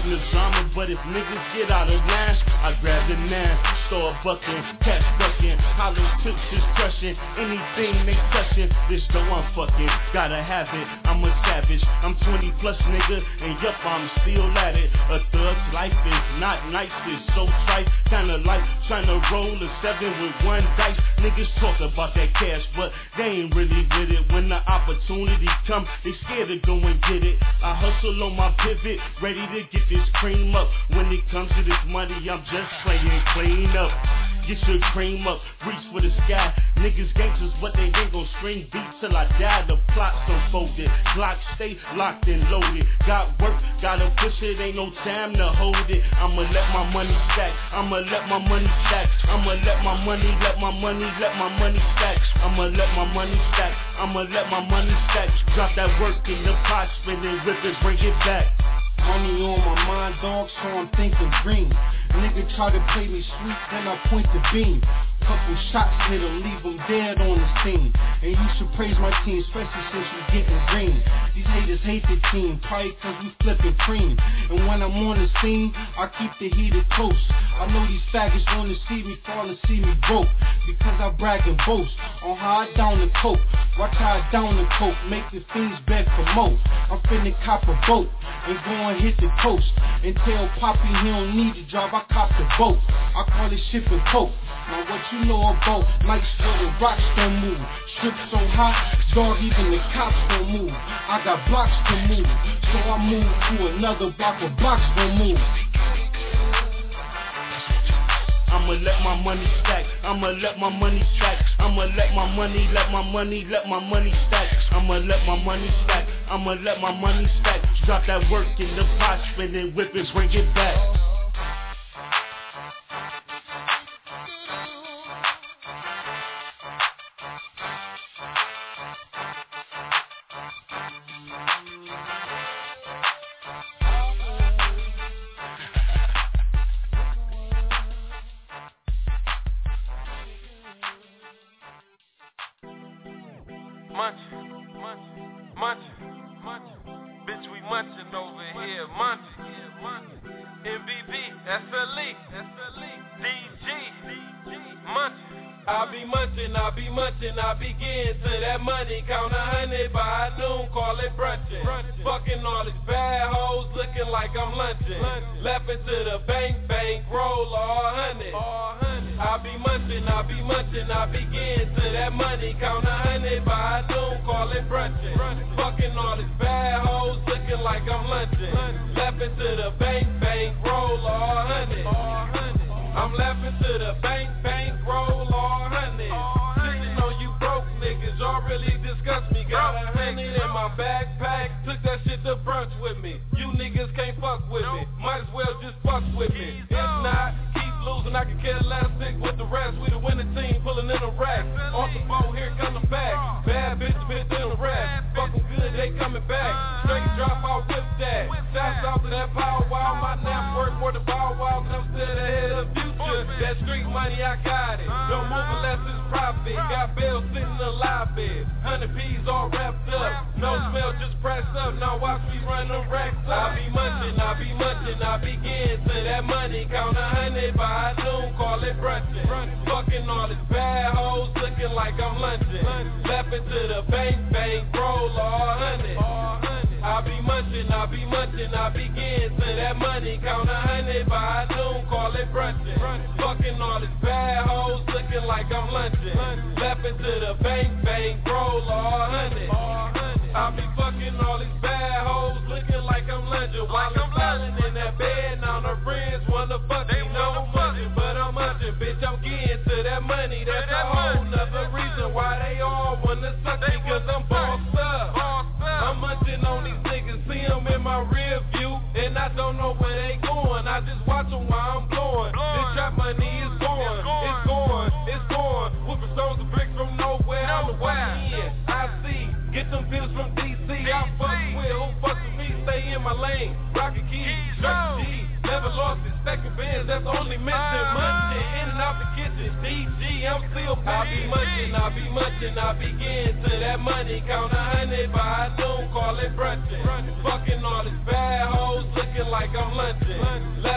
[SPEAKER 9] But if niggas get out of line, I grab the nine, start bucking, catch bucking, hollow tips is crushing, anything they touching, this dough I'm fucking, gotta have it, I'm a savage, I'm twenty plus nigga, and yup, I'm still at it, a thug's life is not nice, it's so trite, kinda like tryna roll a seven with one dice, niggas talk about that cash, but they ain't really with it, when the opportunity come, they scared to go and get it, I hustle on my pivot, ready to get this cream up, when it comes to this money, I'm just playing clean up. Get your cream up, reach for the sky. Niggas gangsters, but they ain't gon' scream beats till I die. The plot's unfolded, Glock stay locked and loaded. Got work, gotta push it, ain't no time to hold it. I'ma let my money stack, I'ma let my money stack. I'ma let my money, let my money, let my money stack. I'ma let my money stack, I'ma let my money stack. Drop that work in the pot, spin it, rip it, bring it back.
[SPEAKER 13] Money on my mind, dog, so I'm thinking green. Nigga try to play me sweet, then I point the beam. Couple shots hit him, leave him dead on the scene. And you should praise my team, especially since we getting green. These haters hate the team, probably cause we flipping cream. And when I'm on the scene, I keep the heater close. I know these faggots wanna see me fall and see me broke, because I brag and boast on how I down the coke. Watch how I down the coke, make the fiends beg for more. I'm finna cop a boat and go and hit the coast, and tell Poppy he don't need to drive, I cop the boat. I call it shipping coke. Now what you know about nights where the rocks don't move, strip so hot, dog, even the cops don't move. I got blocks to move, so I move to another block of blocks don't move.
[SPEAKER 9] I'ma let my money stack, I'ma let my money stack, I'ma let my money, let my money, let my money stack, I'ma let my money stack, I'ma let my money stack. Drop that work in the pot, spin it, whip it, bring it back.
[SPEAKER 14] I begin to that money, count a hundred by noon, call it brunchin'. Fucking all these bad hoes, looking like I'm lunching. Left into the bank, bank roll all hundred. I be munchin', I be munchin', I begin to that money, count a hundred by noon, call it brunchin'. Fucking all these bad hoes, looking like I'm lunching. Left into the bank, bank roll all hundred. I'm left into the bank, bank roll all hundred. Y'all really disgust me, got a hundred in my backpack, took that shit to brunch with me. You niggas can't fuck with me, might as well just fuck with me. If not, keep losing, I can care less, stick with the rest. We the winning team, pulling in a rack. Off the boat, here come the back. Bad bitch, bitch in the rap. Fuck them good, they coming back. Straight drop out, whip that. Shouts out to that power wow, my net worth more than power wow, and I'm still ahead of the future. That street money, I got it. Don't move unless it's profit. Got bills sitting in the lobby. Hundred P's all wrapped up. No smell, just press up. Now watch me run the racks up. I be munchin', I be munchin', I begin to that money. Count a hundred by noon, call it brunchin'. Fucking all these bad hoes, looking like I'm lunching. Left into the bank, bank roll all hundred. I be munchin', I be munchin', I begin to that money. Count a hundred by noon, call it brunchin'. Fucking all these bad hoes, looking like I'm lunching. Left into the bank, bank roll all hundred. I be fucking all these bad hoes, looking like I'm lunching. While I'm falling in that bed, now my friends wanna fuck me. No money, but I'm munchin', bitch, I'm getting to that money. That's a whole nother reason why they all wanna suck me, cause I'm bossed up. I'm munchin' on these niggas, see them in my rear view, and I don't know where they going. I just watch them while I'm blowing. This trap money is going, it's going, it's going. Whooping stones and bricks from nowhere, I'm the way in. I see, get them bills from D C. I fuck with, who fuck with me, stay in my lane. Rocket keys, Chuck G, never lost it. Stacking bands, that's only mention. Munchin', in and out the kitchen. D G, I'm still bitchin'. I be munchin', I be munchin', I begin to that money. Count a hundred by noon, call it brunchin'. Fucking all these bad hoes, looking like I'm lunching. Left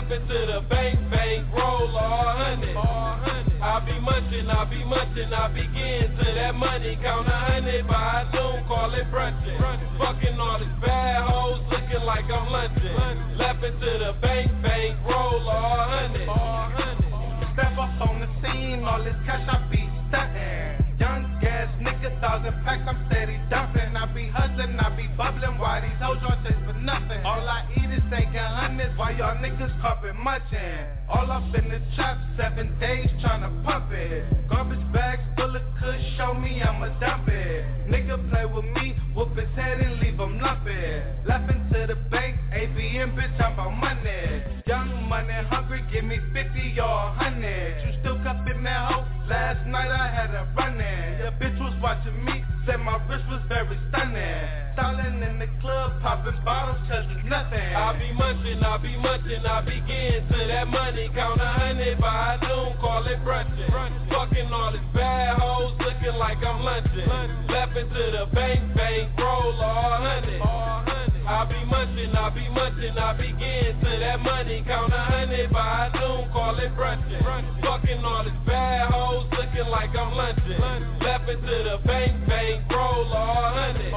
[SPEAKER 14] Left into the bank, bank, roll all hundred. I be munchin', I be munchin', I begin to that money. Count a hundred by noon, call it brunchin'. Fucking all these bad hoes, looking like I'm lunchin'. Left into the bank, bank, roll all hundred.
[SPEAKER 15] Step up on the scene, all this cash I be stuntin'. Young gas nigga, thousand packs, I'm steady dumping. I be hustlin', I be bubbling. Why these hoes on chase for nothing? All I eat is taking hundreds, while y'all niggas carpet munchin'. All up in the trap, seven days tryna pump it. Garbage bags full of kush, show me I'ma dump it. Nigga play with me, whoop his head and leave him lumpin'. Left into the bank, A B M, bitch, I'm about money. Young money hungry, give me fifty or a hundred. You still cuppin' that hoe? Last night I had a runnin'. Your bitch was watching me, said my wrist was very stunning. Stallin' in the club, poppin' bottles, cause it's nothing.
[SPEAKER 14] I be munchin', I be munchin', I begin to that money. Count a hundred by noon, call it brunchin'. Fucking all these bad hoes, looking like I'm lunchin'. Left into the bank, bank, roll all hundred. I be munchin', I be munchin', I begin to that money. Count a hundred by noon, call it brunchin'. Fucking all these bad hoes, looking like I'm lunchin'. Left into the bank, bank, roll all hundred.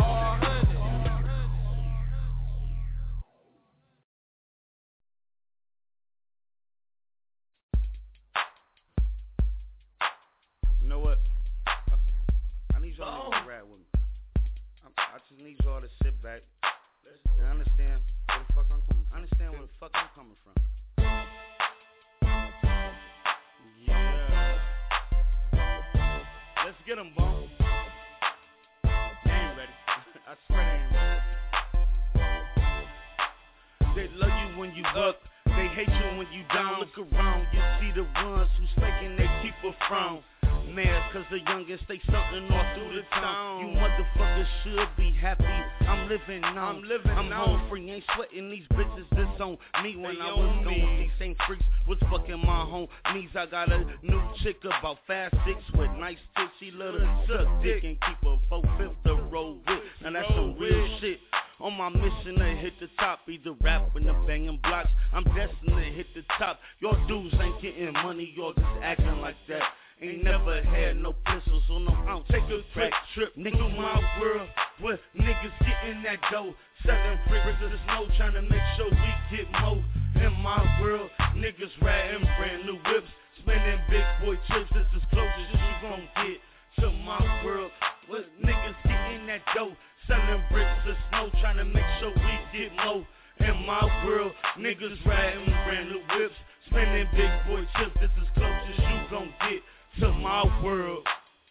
[SPEAKER 16] You know what? I need y'all to rap with me. I, I just need y'all to sit back and understand where the fuck I'm coming. Understand where the fuck I'm coming from. Yeah. Let's get 'em, Bone. They ain't ready. I swear they ain't ready. They love you when you buck. They hate you when you down. Look around, you see the ones who's faking they keep a frown. Man, cause the youngest stay stuntin' all through the town. You motherfuckers should be happy. I'm living now. I'm living I'm now. Home free, ain't sweating these bitches. This on me when they I was gone. These same freaks was fucking my homies. I got a new chick about fast six with nice tits. She love to suck dick and keep a four-fifth the road with. Now that's some real shit. On my mission to hit the top, either rapping or banging blocks. I'm destined to hit the top. Your dudes ain't getting money, y'all just acting like that. Ain't never had no pistols, so no, I don't take a quick trip, nigga, through my world, where niggas getting that dough, selling bricks of the snow, trying to make sure we get more. In my world, niggas riding brand new whips, spending big boy trips, this is close as you gon' get to my world, where niggas getting that dough, selling bricks of snow, trying to make sure we get more. In my world, niggas riding brand new whips, spending big boy trips, this is close as you gon' get to my world.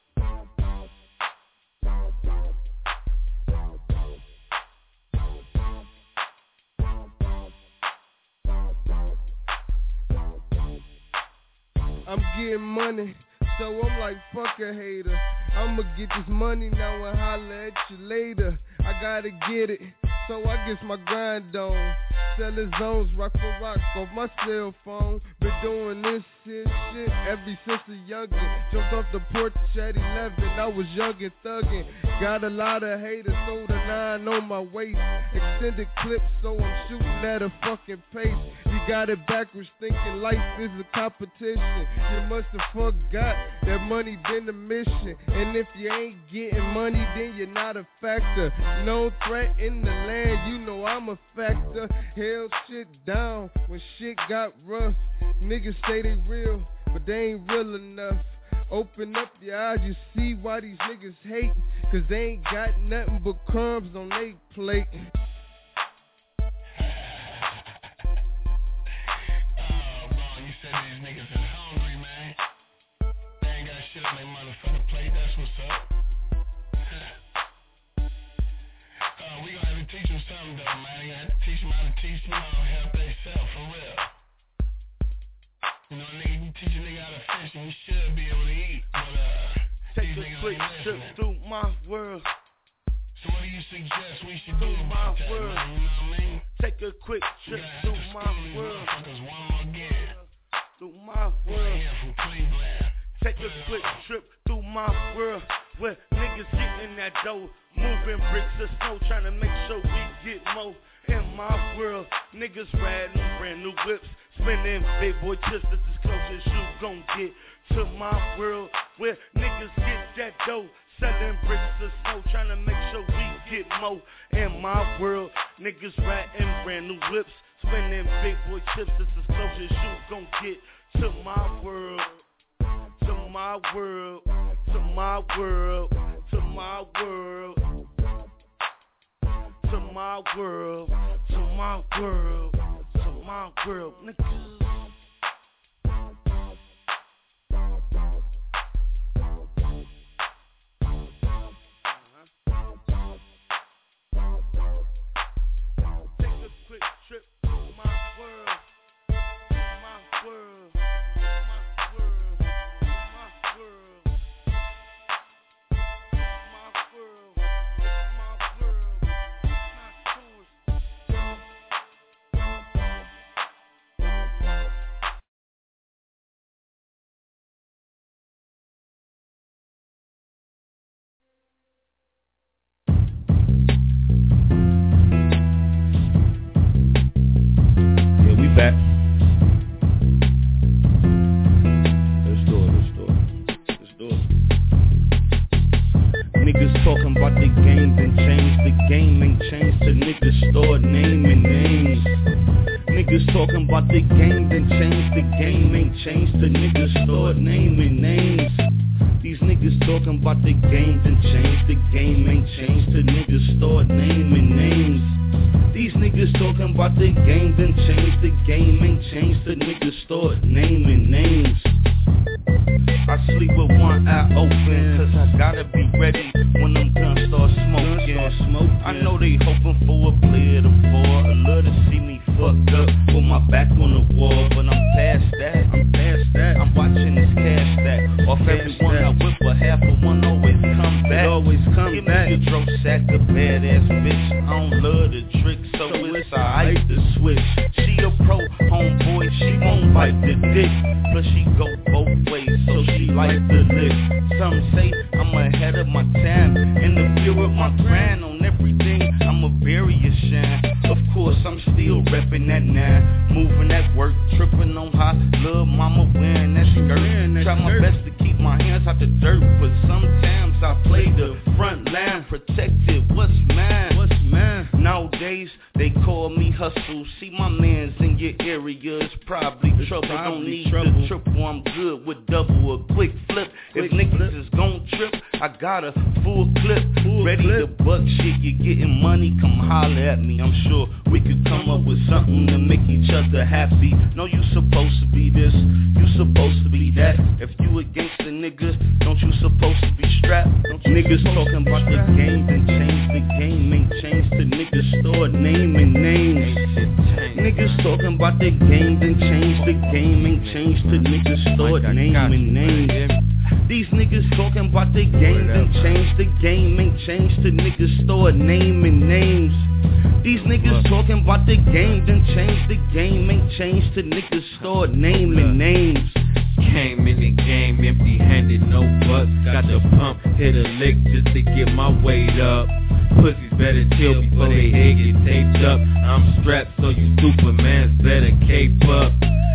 [SPEAKER 2] I'm getting money, so I'm like, fuck a hater. I'ma get this money now and holla at you later. I gotta get it, so I guess my grind on. Selling zones, rock for rock, off my cell phone. Been doing this shit, shit ever since a youngin'. Jumped off the porch at eleven, I was young and thuggin'. Got a lot of haters, sold a nine on my waist. Extended clips, so I'm shooting at a fucking pace. You got it backwards, thinking life is a competition. You must have forgot that money been the mission. And if you ain't getting money, then you're not a factor. No threat in the land, you know I'm a factor. Hell shit down when shit got rough. Niggas say they real, but they ain't real enough. Open up your eyes, you see why these niggas hate. Cause they ain't got nothing but crumbs on they plate.
[SPEAKER 17] These niggas is hungry, man. They ain't got shit on their motherfucking plate, that's what's up. uh, we gonna have to teach them something though, man. We gonna have to teach them how to teach them how to help themselves, for real. You know, nigga, you teach a nigga how to fish and he should be able to eat, but uh,
[SPEAKER 16] take a quick trip through my world.
[SPEAKER 17] So what do you suggest we should do about that, man? You know what I mean?
[SPEAKER 16] Take a quick trip through my world.
[SPEAKER 17] Motherfuckers one more again.
[SPEAKER 16] Through my world. Take a quick trip through my world, where niggas getting that dough, Moving bricks of snow, trying to make sure we get more. In my world, niggas riding brand new whips, spending big boy chips. This is close as you gon' get to my world, where niggas get that dough, selling bricks of snow, trying to make sure we get more. In my world, niggas riding brand new whips, spending big boy chips. This is close as you gon' get to my world, to my world, to my world, to my world. To my world, to my world, to my world, niggas. Take a quick trip to my world, my world, my world, my world, my world, my world. Back. Let's do it, let's do it, let's do it. Niggas talking about the game, then change the game, ain't changed to niggas start naming names. Niggas talking about the game, then change the game, ain't changed to niggas start naming names. These niggas talking about the game, then change the game, ain't changed to niggas start naming names. These niggas talking about the game, then change the game, ain't changed the niggas start naming names. I sleep with one eye open, cause I gotta be ready when them guns start smoking. I know they hoping for a player to fall, a love to see me fucked up with my back on the wall. But I'm past that, I'm past that. I'm watching this cash stack off everyone I whip, but half of one always come back. It always come Give back. Give me your dro sack, a badass bitch. I don't love the trick, so, so it's alright to switch. She a pro homeboy, she won't bite the dick, plus she go both ways, so she like the lick. Some say I'm ahead of my time, in the field with my grind on everything, I'm a barrier shine. Of course I'm still reppin' that nine, moving that work, trippin' on hot, little mama wearing that skirt. Try my best to keep my hands out the dirt, but sometimes I play the front line, protected, what's mine, what's mine. Nowadays they call me hustle, see my mans in your area, it's probably it's trouble, probably don't need trouble. The triple, I'm good with double, a quick flip, quick if niggas flip. Is gon' trip, I got a full clip, full ready clip. To buck shit, you getting money, come holler at me, I'm sure we could come up with something to make each other happy. No, you supposed to be this, you supposed to be that, if you a gangster nigga, don't you supposed to be strapped? Don't you niggas talking about the game, then change the game, ain't changed the niggas start naming names. Niggas talking about the game, then change the game, ain't changed the niggas start naming names. These niggas talking about the game, then change the game, ain't changed the niggas start naming names. These niggas talking about the game, then change the game, ain't changed the niggas start naming names.
[SPEAKER 18] Came in the game empty-handed, no bucks. Got the pump, hit a lick just to get my weight up. Pussies better chill before they head get taped up. I'm strapped, so you Supermans better cape up.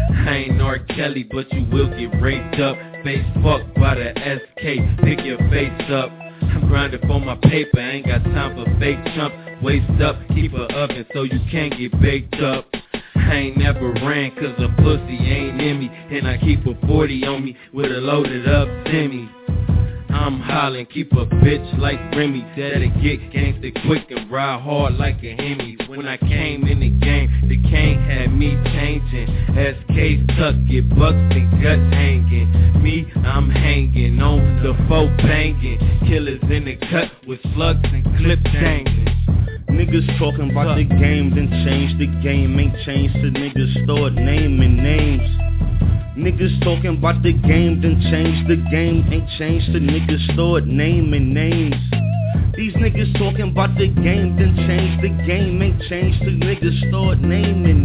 [SPEAKER 18] I ain't R. Kelly, but you will get raped up. Face fucked by the S K, pick your face up. I'm grinding for my paper, ain't got time for fake chump. Waist up, keep her oven so you can't get baked up. I ain't never ran cause a pussy ain't in me, and I keep a forty on me with a loaded up semi. I'm hollering, keep a bitch like Remy, that'll get gangsta quick and ride hard like a Hemi. When I came in the game, the king had me changing. S K tuck, get bucks and gut hanging. Me, I'm hanging on the foe banging. Killers in the cut with slugs and clips dangling.
[SPEAKER 16] Niggas talking about the game, then change the game, ain't changed the niggas start naming names. Niggas talking about the game, then change the game, ain't changed the niggas start naming names. These niggas talking about the game, then change the game, ain't changed the niggas start naming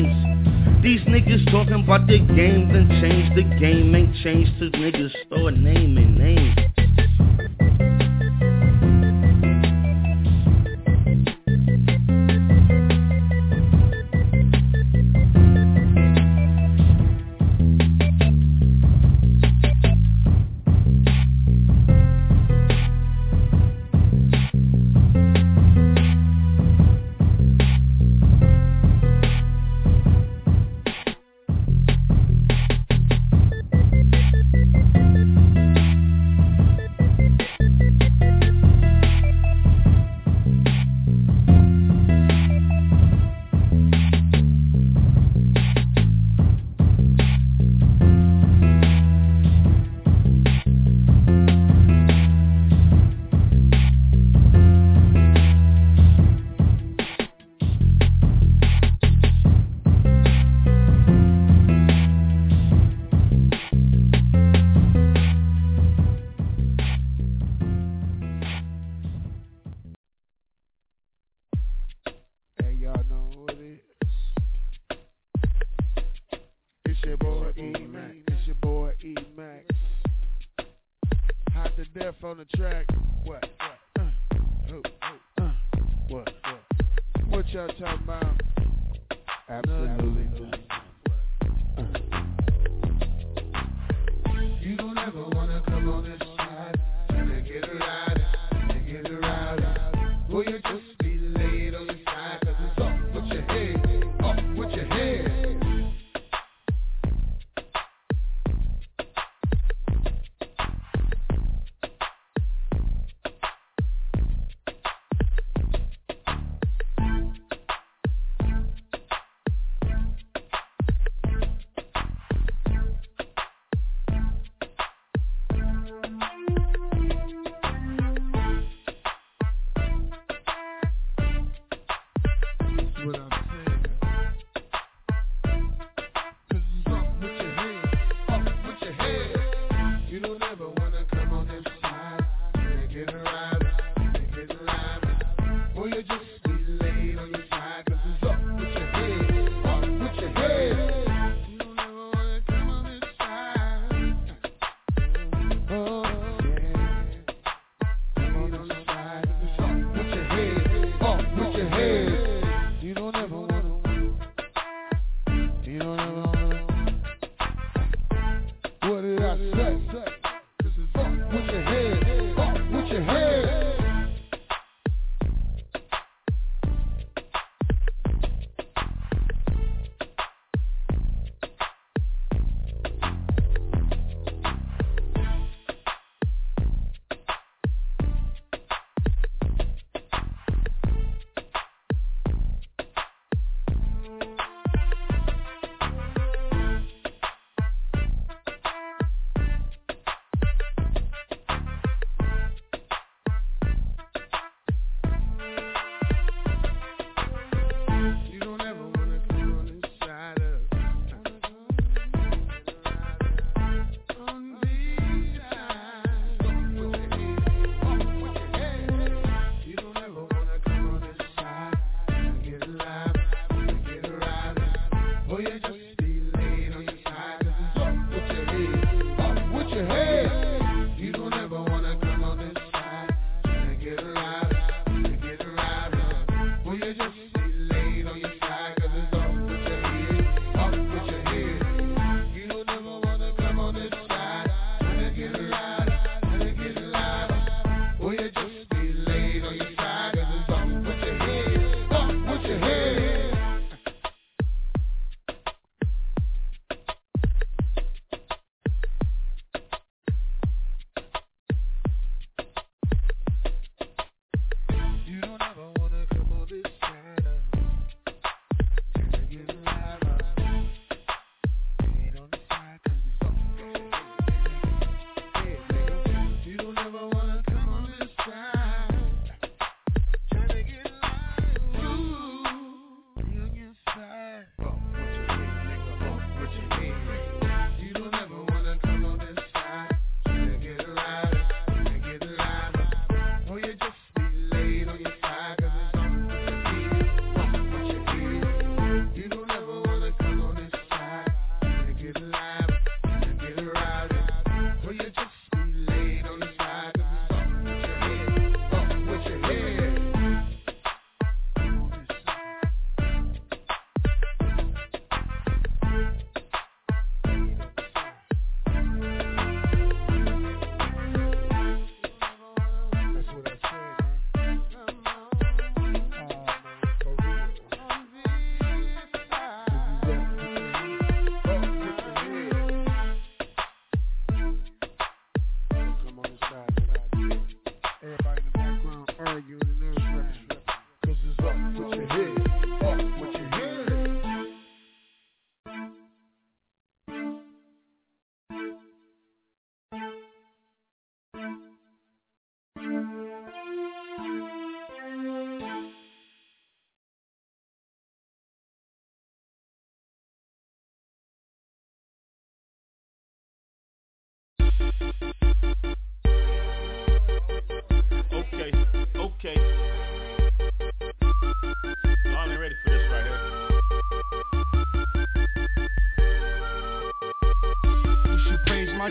[SPEAKER 16] names. These niggas talking about the game, then change the game, ain't changed the niggas start naming names.
[SPEAKER 2] It's your boy E-Mac. It's your boy E-Mac. Hot to death on the track. What? What? Uh, oh, oh, uh, what? What? What y'all talking about? Absolutely. Uh. You don't ever wanna come on this side and get a ride, and get a ride. Will you just be laid on your side? Cause it's up with your head, up with your head.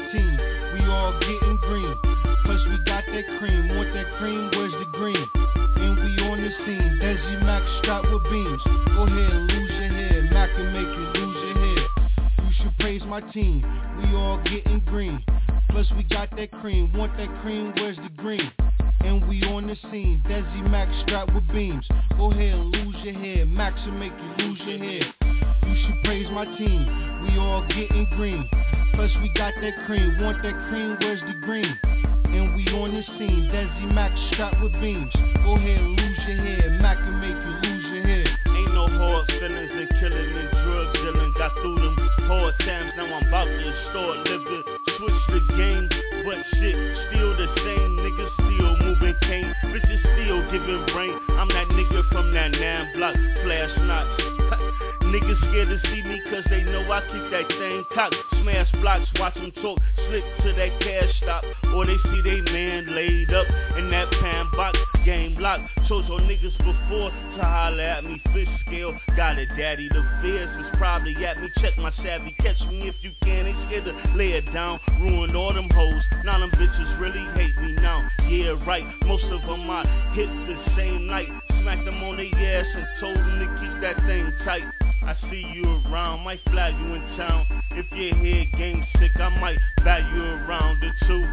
[SPEAKER 13] team, we all getting green. Plus we got that cream, want that cream, where's the green? And we on the scene, Desi Mac strapped with beams. Go ahead and lose your head, Mac can make you lose your head. You should praise my team, we all getting green. Plus we got that cream, want that cream, where's the green? And we on the scene, Desi Mac strapped with beams. Go ahead and lose your head, Mac should make you lose your head. You should praise my team, we all getting green. Plus we got that cream, want that cream, where's the green? And we on the scene, Desi Mac strapped with beams. Go ahead and lose your head, Mac can make you lose your head.
[SPEAKER 9] Ain't no hard feelings and killing and drug dealing. Got through them hard times, now I'm about to start living. Switch the game, but shit, still the same. Niggas still moving cane, bitches still giving brain. I'm that nigga from that nine block, flash knots. Niggas scared to see me cause they know I keep that thing cocked. Smash blocks, watch them talk, slip to that cash stop. Or they see they man laid up in that pan box, game locked. Chose on niggas before to holler at me, fish scale. Got a daddy, the fears is probably at me. Check my savvy, catch me if you can. They scared to lay it down, ruined all them hoes. Now them bitches really hate me now. Yeah, right, most of them I hit the same night. Smacked them on their ass and told them to keep that thing tight. I see you around, might flag you in town. If your head game sick, I might buy you around the two.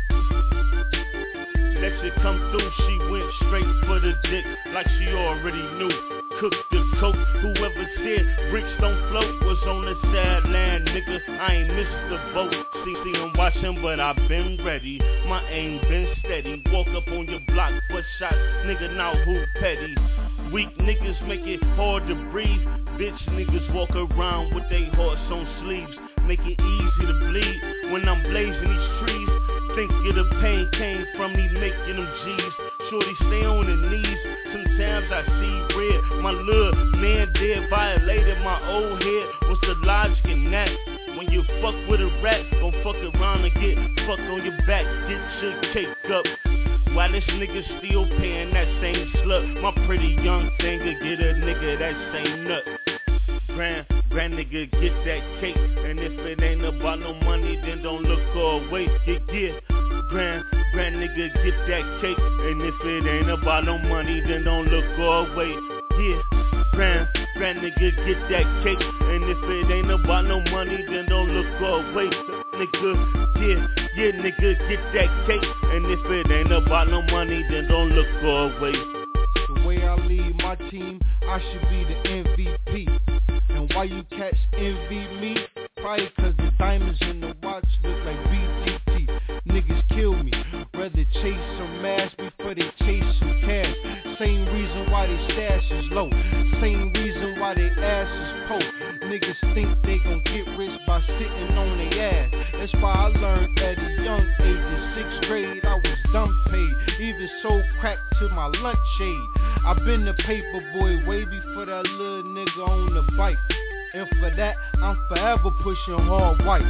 [SPEAKER 9] That shit come through, she went straight for the dick, like she already knew. Cook the coke, whoever said bricks don't float was on the sideline, nigga. I ain't missed the boat. See, see, I'm watching, but I been ready. My aim been steady. Walk up on your block, butt shots, nigga. Now who petty? Weak niggas make it hard to breathe. Bitch niggas walk around with they hearts on sleeves. Make it easy to bleed when I'm blazing these trees. Think of the pain came from me making them G's. Shorty stay on her knees. Sometimes I see red. My little man dead, violated my old head. What's the logic in that? When you fuck with a rat, gon' fuck around and get fucked on your back. Get your cake up. Why this nigga still paying that same slut? My pretty young thing could get a nigga that same nut. Grand, grand nigga get that cake. And if it ain't about no money, then don't look away. Yeah, yeah. Grand, grand nigga get that cake. And if it ain't about no money, then don't look away. Yeah. Grand, grand nigga get that cake. And if it ain't about no money, then don't look away. Nigga, yeah, yeah, nigga get that cake. And if it ain't about no money, then don't look away.
[SPEAKER 13] The way I lead my team, I should be the M V P. And why you cats envy me? Probably cause the diamonds in the watch look like B G T. Niggas kill me, rather chase some ass before they chase some cash. Same reason why they stash is low, same reason why they ass is poor. Niggas think they gon' get rich by sitting on their ass. That's why I learned at a young age, in sixth grade I was dumb paid. Even sold crack to my lunch aid. I been the paper boy way before that little nigga on the bike. And for that, I'm forever pushing hard white.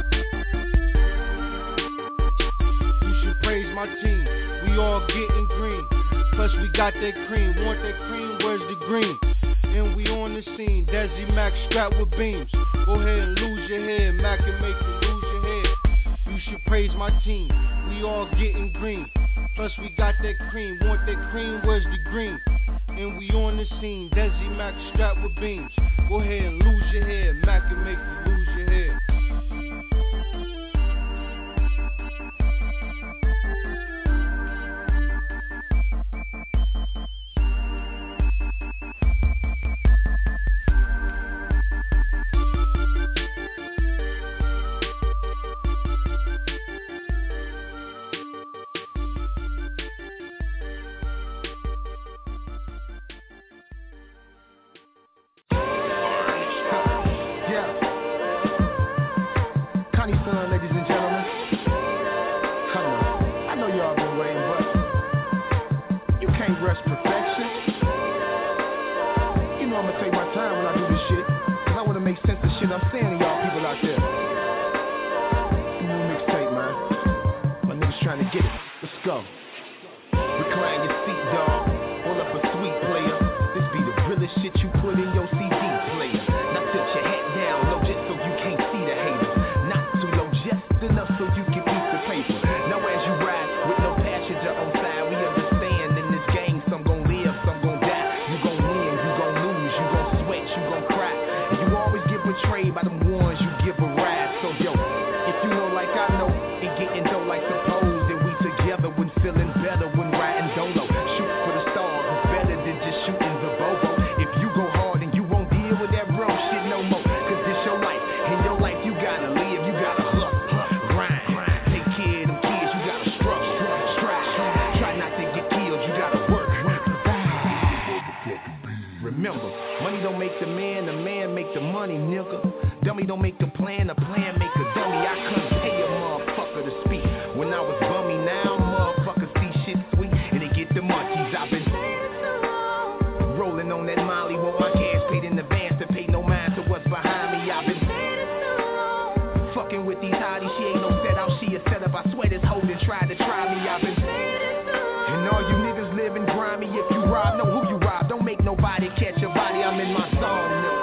[SPEAKER 13] You should praise my team, we all getting green. Plus we got that cream, want that cream, where's the green? And we on the scene, Desi Mac strapped with beams. Go ahead and lose your head, Mac can make you lose your head. You should praise my team, we all getting green. Plus we got that cream, want that cream, where's the green? And we on the scene, Desi Mac strapped with beams. Go ahead and lose your head, Mac can make you lose your head.
[SPEAKER 12] Enough so you can piece the Dummy don't make a plan, a plan make a dummy. I couldn't pay a motherfucker to speak when I was bummy. Now motherfuckers see shit sweet and they get the munchies. I've been rolling on that Molly, want my cash paid in advance to pay no mind to what's behind me. I've been fucking with these hotties, she ain't no set out, she a setup. I swear this hoe done tried to try me. I've been and all you niggas living grimy. If you rob, know who you rob. Don't make nobody catch your body. I'm in my zone, nigga.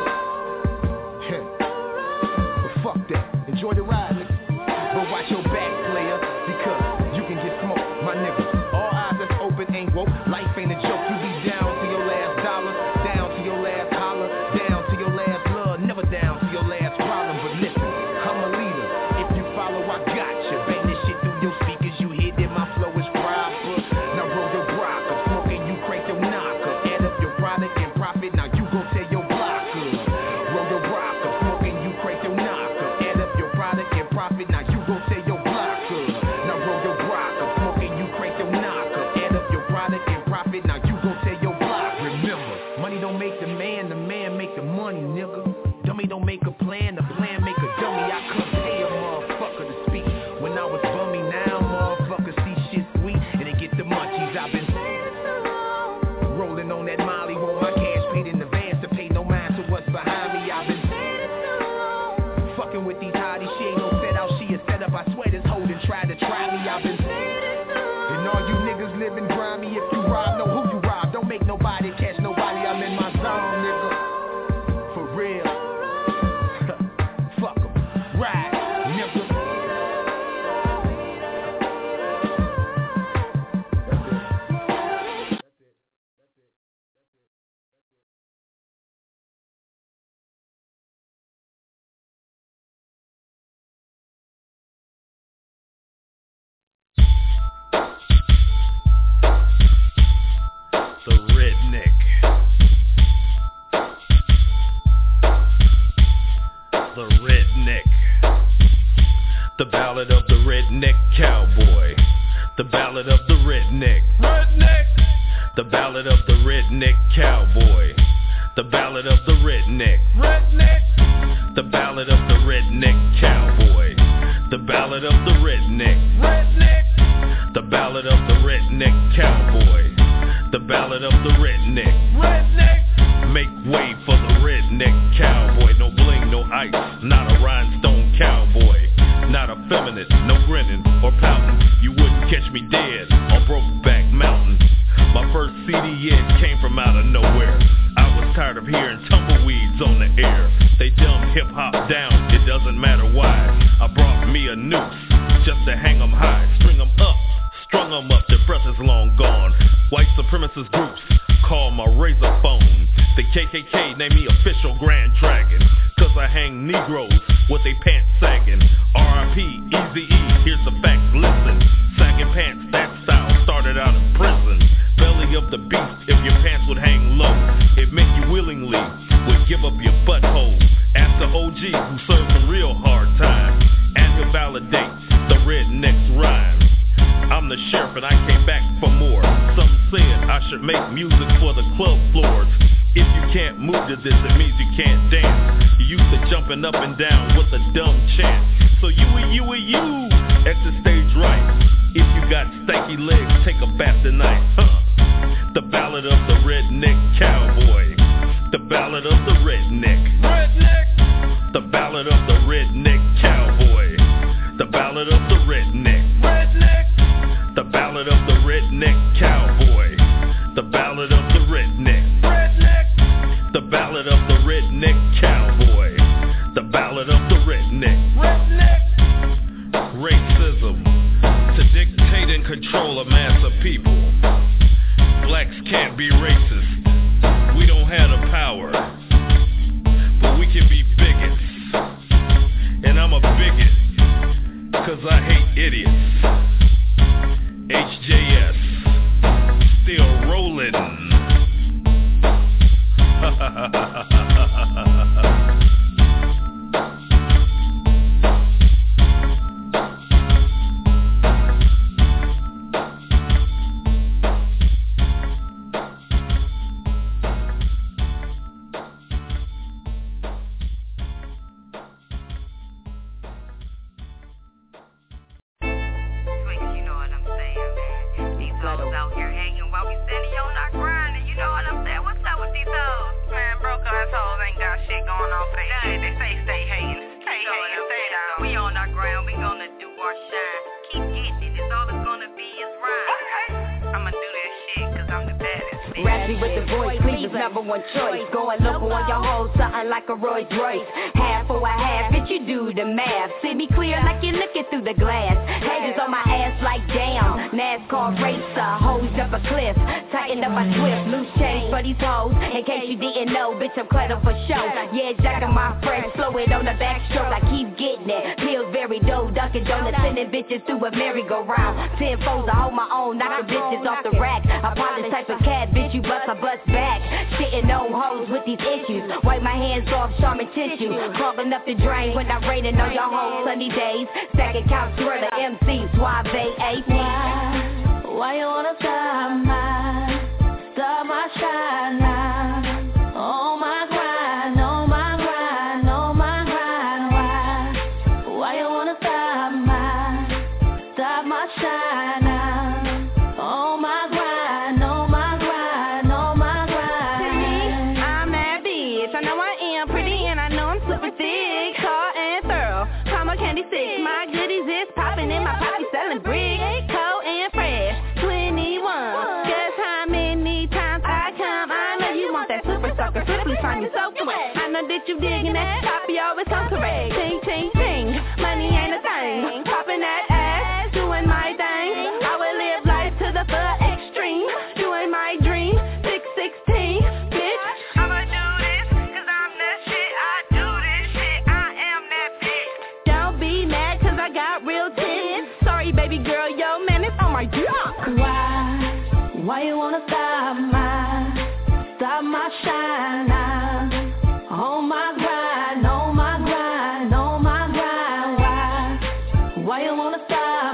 [SPEAKER 12] But fuck that, enjoy the ride, nigga. But watch your back, player, because you can get smoked, my nigga. All eyes that's open ain't woke. Life ain't a joke. You be down to your last dollar, down to your last holler, down to your last love, never down to your last problem. But listen, I'm a leader. If you follow, I got you. Bang this shit through your speakers. You hear that my flow is proper. Now roll your rock up, smoking you crank your knocker. Add up your product and profit. Now you gon' tell your blocker. Roll your rock up, smoking you crank your knocker. Add up your product and profit. Now you gon' tell your blocker. Now roll your rock up, smoking you crank your knocker. Add up your product and profit. Now you gon' tell your blocker. Remember, money don't make the man, the man make the money, nigga. Dummy don't make a plan, the plan make a dummy. I couldn't pay a motherfucker to speak when I was bummy. Now motherfuckers see shit sweet and they get the munchies. I've been rolling on that Molly, want my cash paid in advance to pay no mind to what's behind me. I've been fucking with these hotties, she ain't no set out, she a setup. I swear this hoe done tried to try me. I've been and all you niggas living grimy. If you rob, know who you rob. Don't make nobody catch nobody. I'm in my zone, nigga. For real. Fuck 'em. Right, nigga.
[SPEAKER 6] The Redneck. The Redneck. The Ballad of the Redneck Cowboy. The Ballad of the Redneck. Redneck. The Ballad of the Redneck Cowboy. The Ballad of the Redneck. Redneck. The Ballad of the Redneck Cowboy. The Ballad of the Redneck. Redneck. The Ballad of the Redneck Cowboy. The Ballad of the Redneck. Redneck. Make way for the Redneck Cowboy. No bling, no ice, not a rhinestone cowboy. Not effeminate, no grinning or pouting. You wouldn't catch me dead on Brokeback Mountain. My first C D hit came from out of nowhere. I was tired of hearing tumbleweeds on the air. They dumb hip-hop down, it doesn't matter why. I brought me a noose just to hang 'em high. String 'em up, strung 'em up, their breath is long gone. White supremacist groups call my razor phone. The K K K named me official Grand Dragon, cause I hang Negroes with they pants sagging. R I P, Eazy-E, here's the facts, listen. Sagging pants, that style started out in prison. Belly of the beast, if your pants would hang low, it meant you willingly would give up your butthole. Ask the O G who served some real hard time, and he'll validate the Redneck's rhyme. I'm the sheriff and I came back for more. Some said I should make music for the club floors. If you can't move to this, it means you can't dance. You used to jumping up and down with a dumb chant. So you and you and you, exit stage right. If you got stanky legs, take a bath tonight. Huh. The Ballad of the Redneck Cowboy. The Ballad of the Redneck. Redneck. The Ballad of the Redneck Cowboy. The Ballad of the Redneck. Redneck. The Ballad of the Redneck Cowboy. The Ballad of the Redneck. Redneck. The Ballad of the Redneck Cowboy. The Ballad of the Redneck. Redneck. Racism to dictate and control a mass of people. Blacks can't be racist. We don't have the power, but we can be bigots. And I'm a bigot, cause I hate idiots. H J S, still rolling.
[SPEAKER 19] number one choice. Going local on your hoes, something like a Rolls Royce. Half for a half, bitch, you do the math. See me clear like you're looking through the glass. Haters on my ass like damn. NASCAR racer, hoes up a cliff. Tighten up my Swift, loose change for these hoes. In case you didn't know, bitch, I'm cluttered for show. Yeah, jacking my fresh, flow it on the backstroke. I keep getting it. Pillsbury dough, Dunkin' Donuts, sending bitches through a merry-go-round. Ten foes, I hold my own, knock the bitches off the rack. A polish type of cat, bitch, you bust, I bust back. Shitting on hoes with these issues. Wipe my hands off, Charmin tissue. Clogging up the drain when I'm raining on your hoes sunny days. Stacking couch, thriller, M C, Suave, A P.
[SPEAKER 20] Why, why you wanna stop my, stop my shine now? Oh my grind, oh my grind, oh my grind. Why, why you wanna stop my, stop my shine now? Oh my grind, oh my grind, oh my grind.
[SPEAKER 19] To me, I'm that bitch. I know I am pretty and I know I'm super thick, tall and thorough. Call my candy stick. My goodies is popping in my pocket, selling bricks, cold and fresh. twenty-one. Guess how many times I come? I know you want that super sucker, slippery time you so correct. I know that you digging that. Poppy always come correct. Ting ting ting, money ain't a thing. Popping that ass, doing my thing. I will live life to the full extreme, doing my dream. Six sixteen, bitch. I'ma do this, cause I'm the shit. I do this shit, I am that bitch. Don't be mad cause I got real tits. Sorry baby girl, yo man, it's on my job.
[SPEAKER 20] Why, why you wanna stop my, stop my shine now? Oh my grind, oh my grind, oh my grind. Why, why you wanna stop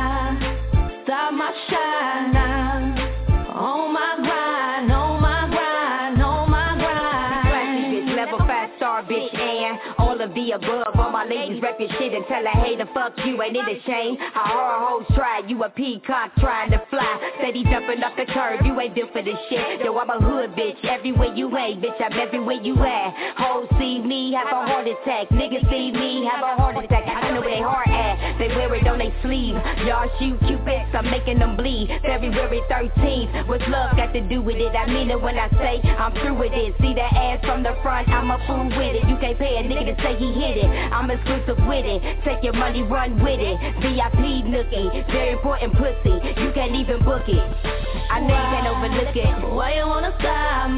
[SPEAKER 20] my, stop my shine now? Oh my grind, oh my grind, oh my grind.
[SPEAKER 19] Flashy bitch, level five star bitch, and all of the above. All my ladies rep your shit and tell a hater fuck you, ain't it a shame? How hard hoes try, you a peacock trying to fly. Steady jumping off the curb, you ain't built for this shit. Yo, I'm a hood bitch, everywhere you ain't, bitch, I'm everywhere you at. Hoes see me, have a heart attack. Niggas see me, have a heart attack. I know where they heart at, they wear it on they sleeve. Y'all shoot cupids, I'm making them bleed. February thirteenth, what's love got to do with it? I mean it when I say I'm through with it. See that ass from the front, I'm a fool with it. You can't pay a nigga to say he hit it. I'm exclusive with it, take your money, run with it. V I P nookie, very important pussy, you can't even book it. I know you can't overlook it.
[SPEAKER 20] Why you wanna stop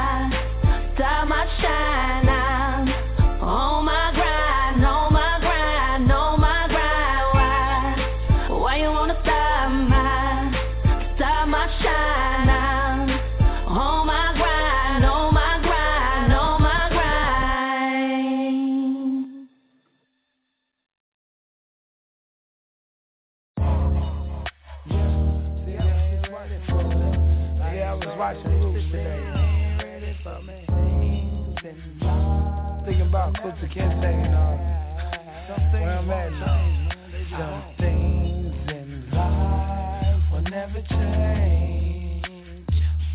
[SPEAKER 20] my, stop my shine now? Oh my grind, oh my grind, oh my grind. Why, why you wanna stop my, stop my shine now? Oh my grind, oh my grind, oh my grind.
[SPEAKER 4] Yeah, I was watching Roots today. Thinking about Kunta Kinte and all. Where I'm at. Some things in life will never change.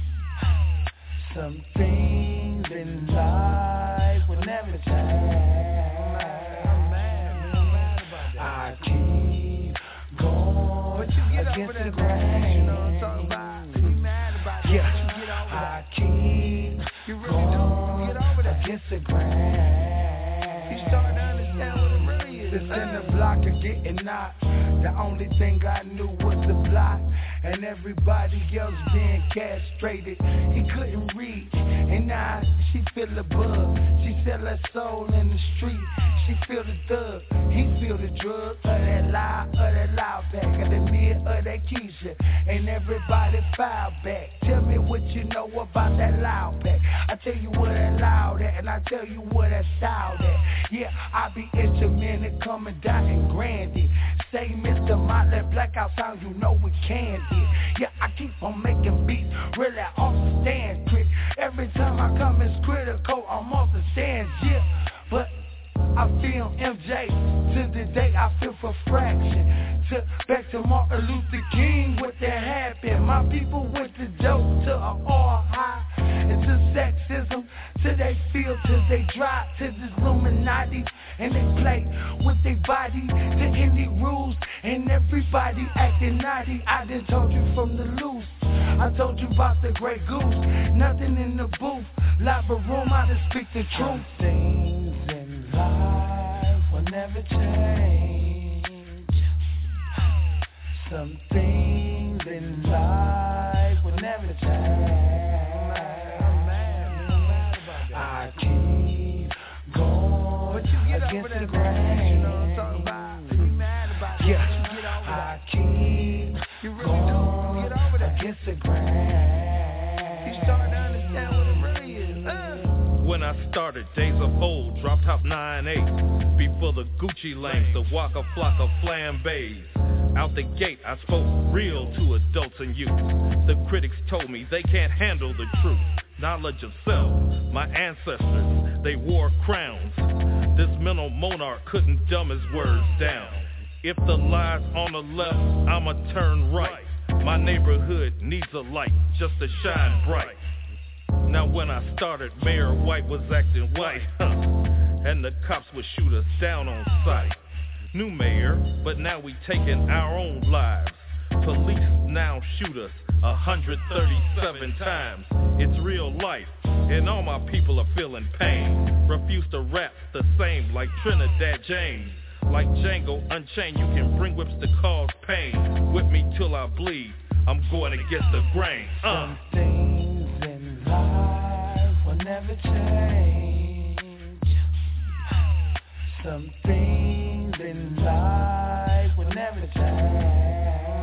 [SPEAKER 4] Some things in life will never change. I keep going against the grain. Yeah, I keep going against the grain. You start to understand what it really is. It's in the block of getting knocked. The only thing I knew was the block, and everybody else being castrated. He couldn't reach, and now she feel the bug. She sell her soul in the street. She feel the thug, he feel the drug. Of that loud, of that loud pack, of the mid, of that Keisha. And everybody file back. Tell me what you know about that loud pack. I tell you what that loud at, and I tell you what that style at. Yeah, I be instrumental coming down in Grandy. Say Mister Motley Blackout sound, you know we can do. Yeah, I keep on making beats, really off the stand quick. Every time I come it's critical, I'm off the stand, yeah. But I feel M J, to the day I feel for fraction. To back to Martin Luther King, what that happened. My people went to dope to a all high, and to sexism, till they feel, till they drop, to this Illuminati, and they play with their body, to any rules, and everybody acting naughty. I done told you from the loose, I told you about the Grey Goose. Nothing in the booth. Lava room, I just speak the truth. Some things in life will never change. Some things in life will never change. I keep going against the grain. You know what I'm talking about? You mad about it? Yeah. I keep going against the grain. You starting to understand what it really is. Uh.
[SPEAKER 6] When I started, days of old, drop top nine eight. Before the Gucci lanes, the Waka Flocka flambés. Out the gate, I spoke real to adults and youth. The critics told me they can't handle the truth. Knowledge of self, my ancestors, they wore crowns. This mental monarch couldn't dumb his words down. If the lie's on the left, I'ma turn right. My neighborhood needs a light just to shine bright. Now when I started, Mayor White was acting white, huh? And the cops would shoot us down on sight. New mayor, but now we taking our own lives. Police now shoot us one hundred thirty-seven times. It's real life, and all my people are feeling pain. Refuse to rap the same like Trinidad James. Like Django Unchained, you can bring whips to cause pain. Whip me till I bleed, I'm going against the grain. Uh.
[SPEAKER 4] Some things in life will never change. Some things in life will never change.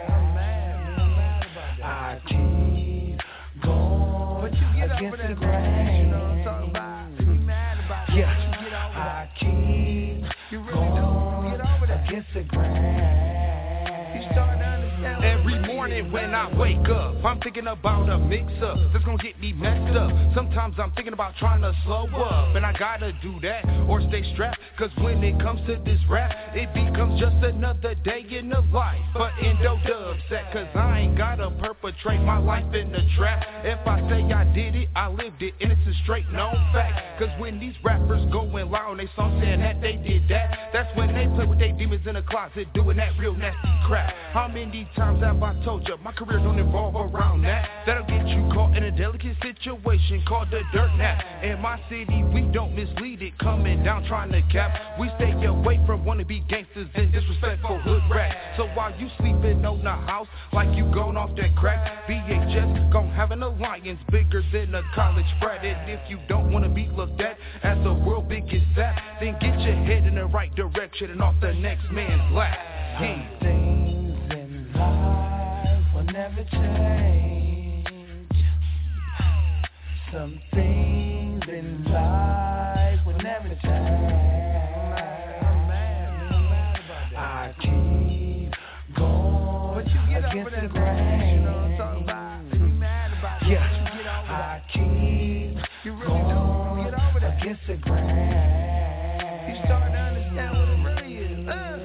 [SPEAKER 4] I keep going against the grain. You know what I'm talking about? You mad about it? Yeah. I keep going against the grain. You starting to understand?
[SPEAKER 7] Every morning when I wake up, I'm thinking about a mix-up that's gonna get me messed up. Sometimes I'm thinking about trying to slow up, and I gotta do that or stay strapped. Cause when it comes to this rap, it becomes just another day in the life. But Endo Dub set, cause I ain't gotta perpetrate my life in the trap. If I say I did it, I lived it, and it's a straight known fact. Cause when these rappers going loud on they song saying that they did that, that's when they play with their demons in the closet doing that real nasty crap. How many times have I told you my career don't involve around that? That'll get you caught in a delicate situation called the dirt nap. In my city, we don't mislead it, coming down trying to cap. We stay away from wannabe gangsters and disrespectful hood rap. So while you sleeping on the house like you going off that crack, B H S gon' have an alliance bigger than a college frat. And if you don't wanna be looked at as the world biggest sap, then get your head in the right direction and off the next man's lap.
[SPEAKER 4] Yeah. Some things in life will never change. Some things in life will never change. I keep going against the grain. You know what I'm talking about? You mad about it? Yeah. I keep going against the grain. You starting to understand what it really is. Uh.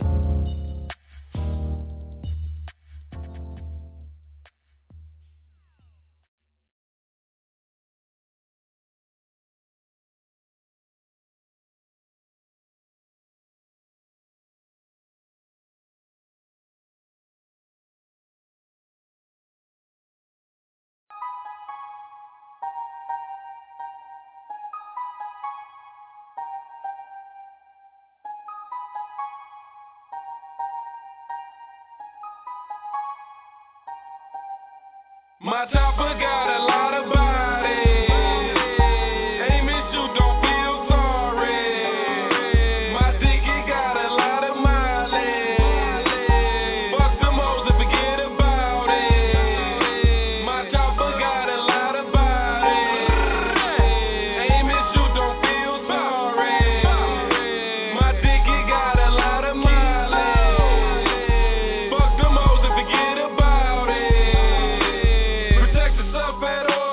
[SPEAKER 14] My chopper got a lot of body. Ain't miss you, don't feel sorry. My ticket got a lot of mileage. Fuck them hoes and forget about it. My chopper got a lot of body. Ain't miss you, don't feel sorry. My ticket got a lot of mileage. Fuck them hoes and forget about it. Protect yourself at all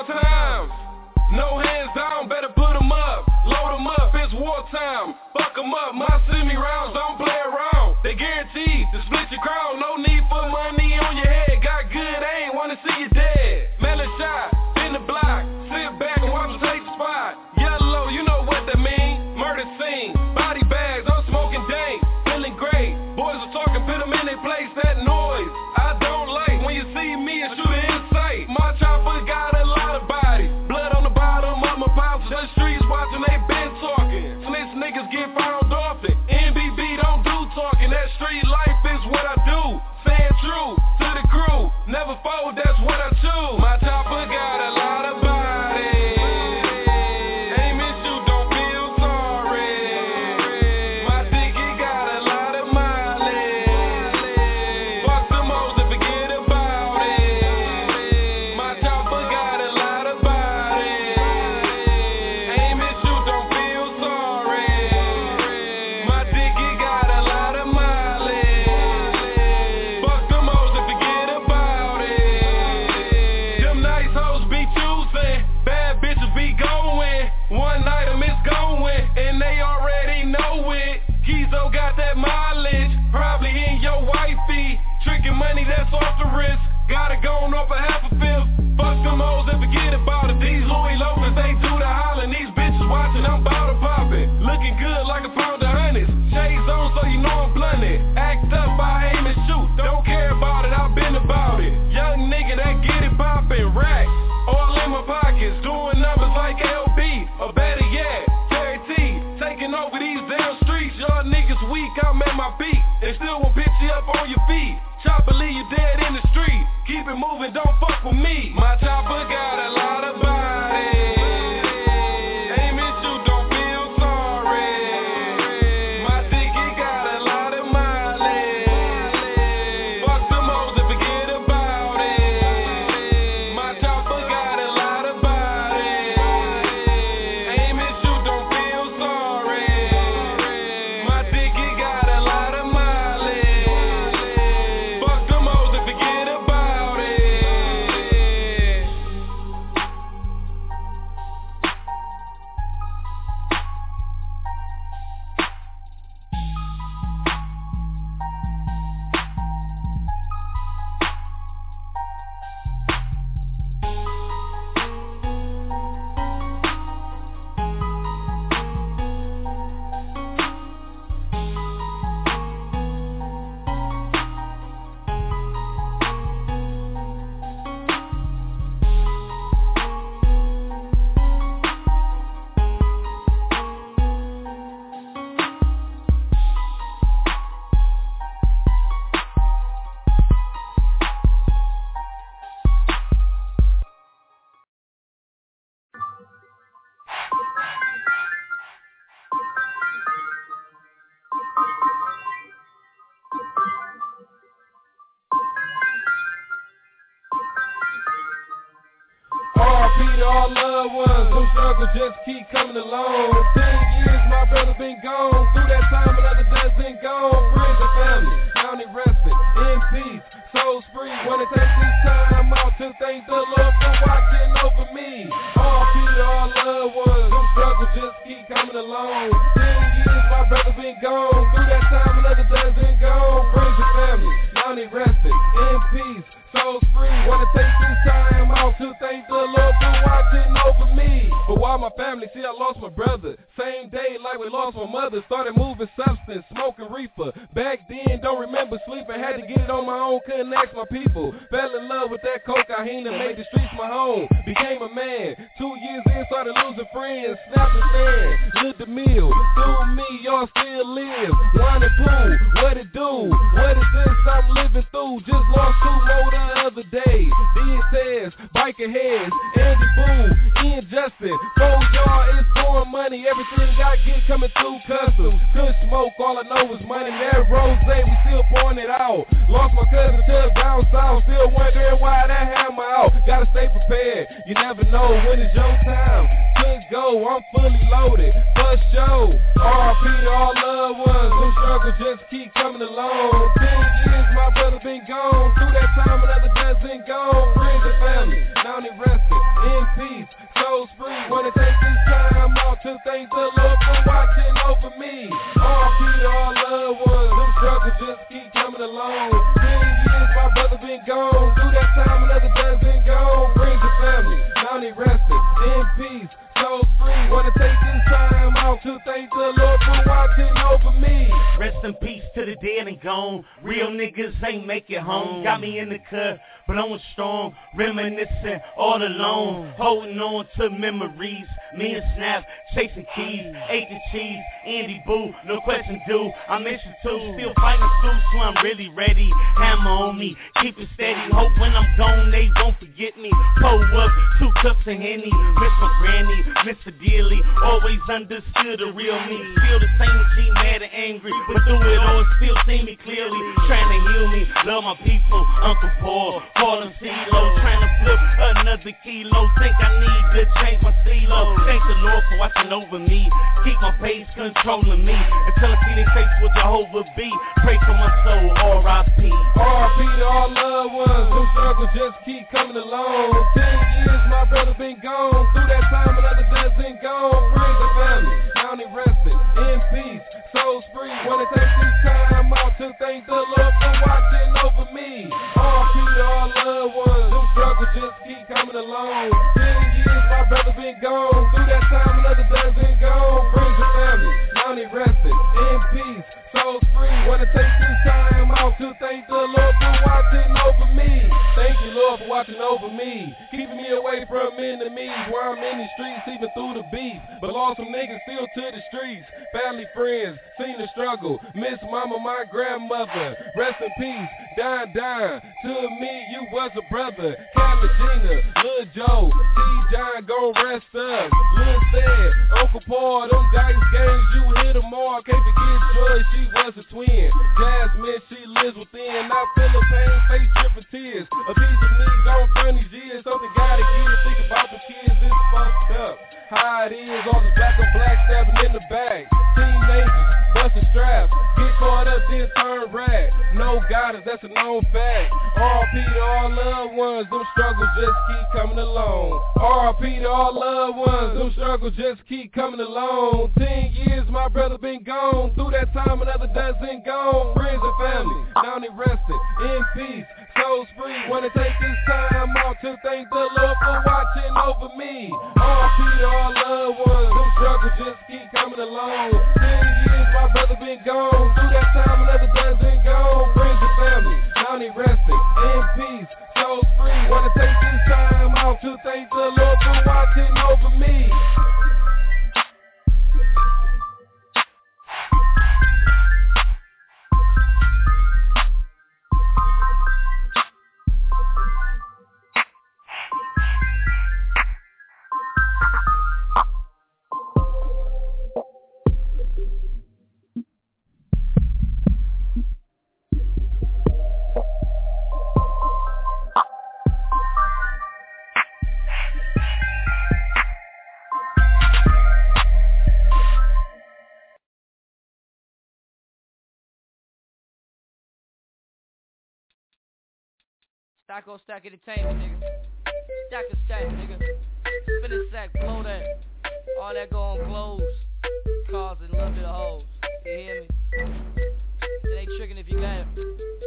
[SPEAKER 14] got that mileage, probably in your wifey. Tricking money that's off the wrist, gotta go on up a half a fifth. Fuck them hoes and forget about it. These Louis Lopez, they do the hollering. These bitches watching, I'm bout to pop it. Looking good like a pound of honeys. Shades on so you know I'm blunted. Act up, I aim and shoot. Don't care about it, I've been about it. Young nigga that get it poppin', racks all in my pockets, doing numbers like L B, or better yet, Terry T, taking over these damn streets. Y'all niggas weak, I'm at my peak, and still won't pitch you up on your feet. Chopper leave you dead in the street, keep it moving, don't fuck with me. My chopper got a lot of body. All loved ones, some struggles just keep coming along. Ten years my brother been gone, through that time another dozen gone. Friends and family, county resting in peace, souls free. Wanna take this time out to thank the Lord for watching over me. All people, all loved ones, some struggles just keep coming along. Ten years my brother been gone, through that time another dozen gone. Friends and family, county resting in peace, souls free. Wanna take this time out to thank the Lord for watching over me. But while my family see I lost my brother, same day like we lost my mother. Started moving substance, smoking reefer. Back then, don't remember sleeping, had to get it on my own, couldn't ask my people. Fell in love with that cocaine and made the streets my home. Became a man, two years in, started losing friends. Snapped and stand, lived the meal. Through me, y'all still live. Wine and pool, what it do? What is this I'm living through? Just lost two more the other day. Did Tez, biker heads, Andy Boo, Ian Justin. Four y'all is pouring money, everything I get coming through custom. Good smoke, all I know is money. That rose, we still pouring it out. Lost my cousin to down south, still wondering why that hammer out. Gotta stay prepared, you never know when it's your time. Couldn't go, I'm fully loaded, for show. R P to all loved ones, some struggles just keep coming along. Ten years my brother been gone, through that time another dozen gone. Friends and family, now they resting in peace, souls free. Wanna take this time out to thank the Lord for watching over me. R P to all loved ones, them struggles just keep coming along. Ten years my brother been gone, through that time another dozen gone. Friends and family, now they resting in peace, souls free. Wanna take this time out to thank the Lord for watching over me.
[SPEAKER 9] Rest in peace to the dead and gone. Real niggas ain't make it home. Got me in the cut, blowing strong, reminiscing all alone, holding on to memories. Me and Snap, chasing keys, ate the cheese, Andy Boo, no question due. I miss you too, still fighting suits, so I'm really ready. Hammer on me, keep it steady. Hope when I'm gone they won't forget me. Pull up, two cups of Henny. Miss my granny, miss her dearly. Always understood the real me. Still the same G, mad and angry, but through it all still see me clearly. Trying to heal me, love my people. Uncle Paul, call him C-Lo. Trying to flip another kilo. Think I need to change my C-Lo. Thank the Lord for watching over me. Keep my pace controlling me until I see their face with Jehovah be. Pray for my soul, R I P
[SPEAKER 14] R I P to all loved ones, some struggles just keep coming along. Ten years my brother been gone, through that time another dozen gone. Friends and family, county resting in peace, souls free. Wanna take this time out to thank the Lord for watching over me. R P to all loved ones, them struggles just keep coming along. Ten years my brother been gone, through that time another dozen gone. Friends and family, now they rested in peace, souls free. Wanna take this time out to thank the Lord for watching over me. Thank you, Lord, for watching over me, keeping me away from enemies while I'm in the streets, even through the beef. But lost some niggas still to the streets. Family, friends, seen the struggle. Miss mama, my grandmother. Rest in peace, dying, dying. To me, you was a brother. Captain Gina, Lil Joe, T. John, gon' rest us. Lil said, Uncle Paul, them dice games, you hit them all. Can't forget Joy, she was a twin. Jasmine, she lives within. I feel the pain, face dripping tears. A piece of me gone from these years. Something gotta give. Think about the kids, it's fucked up. How it is, all the black on black stabbing in the back. Teenagers, busting straps, get caught up, then turn rat. No guidance, that's a known fact. R P to all loved ones, them struggles just keep coming along. R P to all loved ones, them struggles just keep coming along. Ten years my brother been gone, through that time another dozen gone. Friends and family, now they rested in peace, souls free. Wanna take this time out to thank the Lord for watching over me. R P to all loved ones, them struggles just keep coming along. Ten years my brother been gone, through that time another dozen gone. Friends and family, now they rested in peace, souls free. Wanna take this time out to thank the Lord for watching over me.
[SPEAKER 21] Stacko Stack Entertainment, nigga. Stack a stack, nigga. Spin a sack, blow that. All that go on clothes. Cars and a little bit of hoes. You hear me? It ain't tricking if you got it.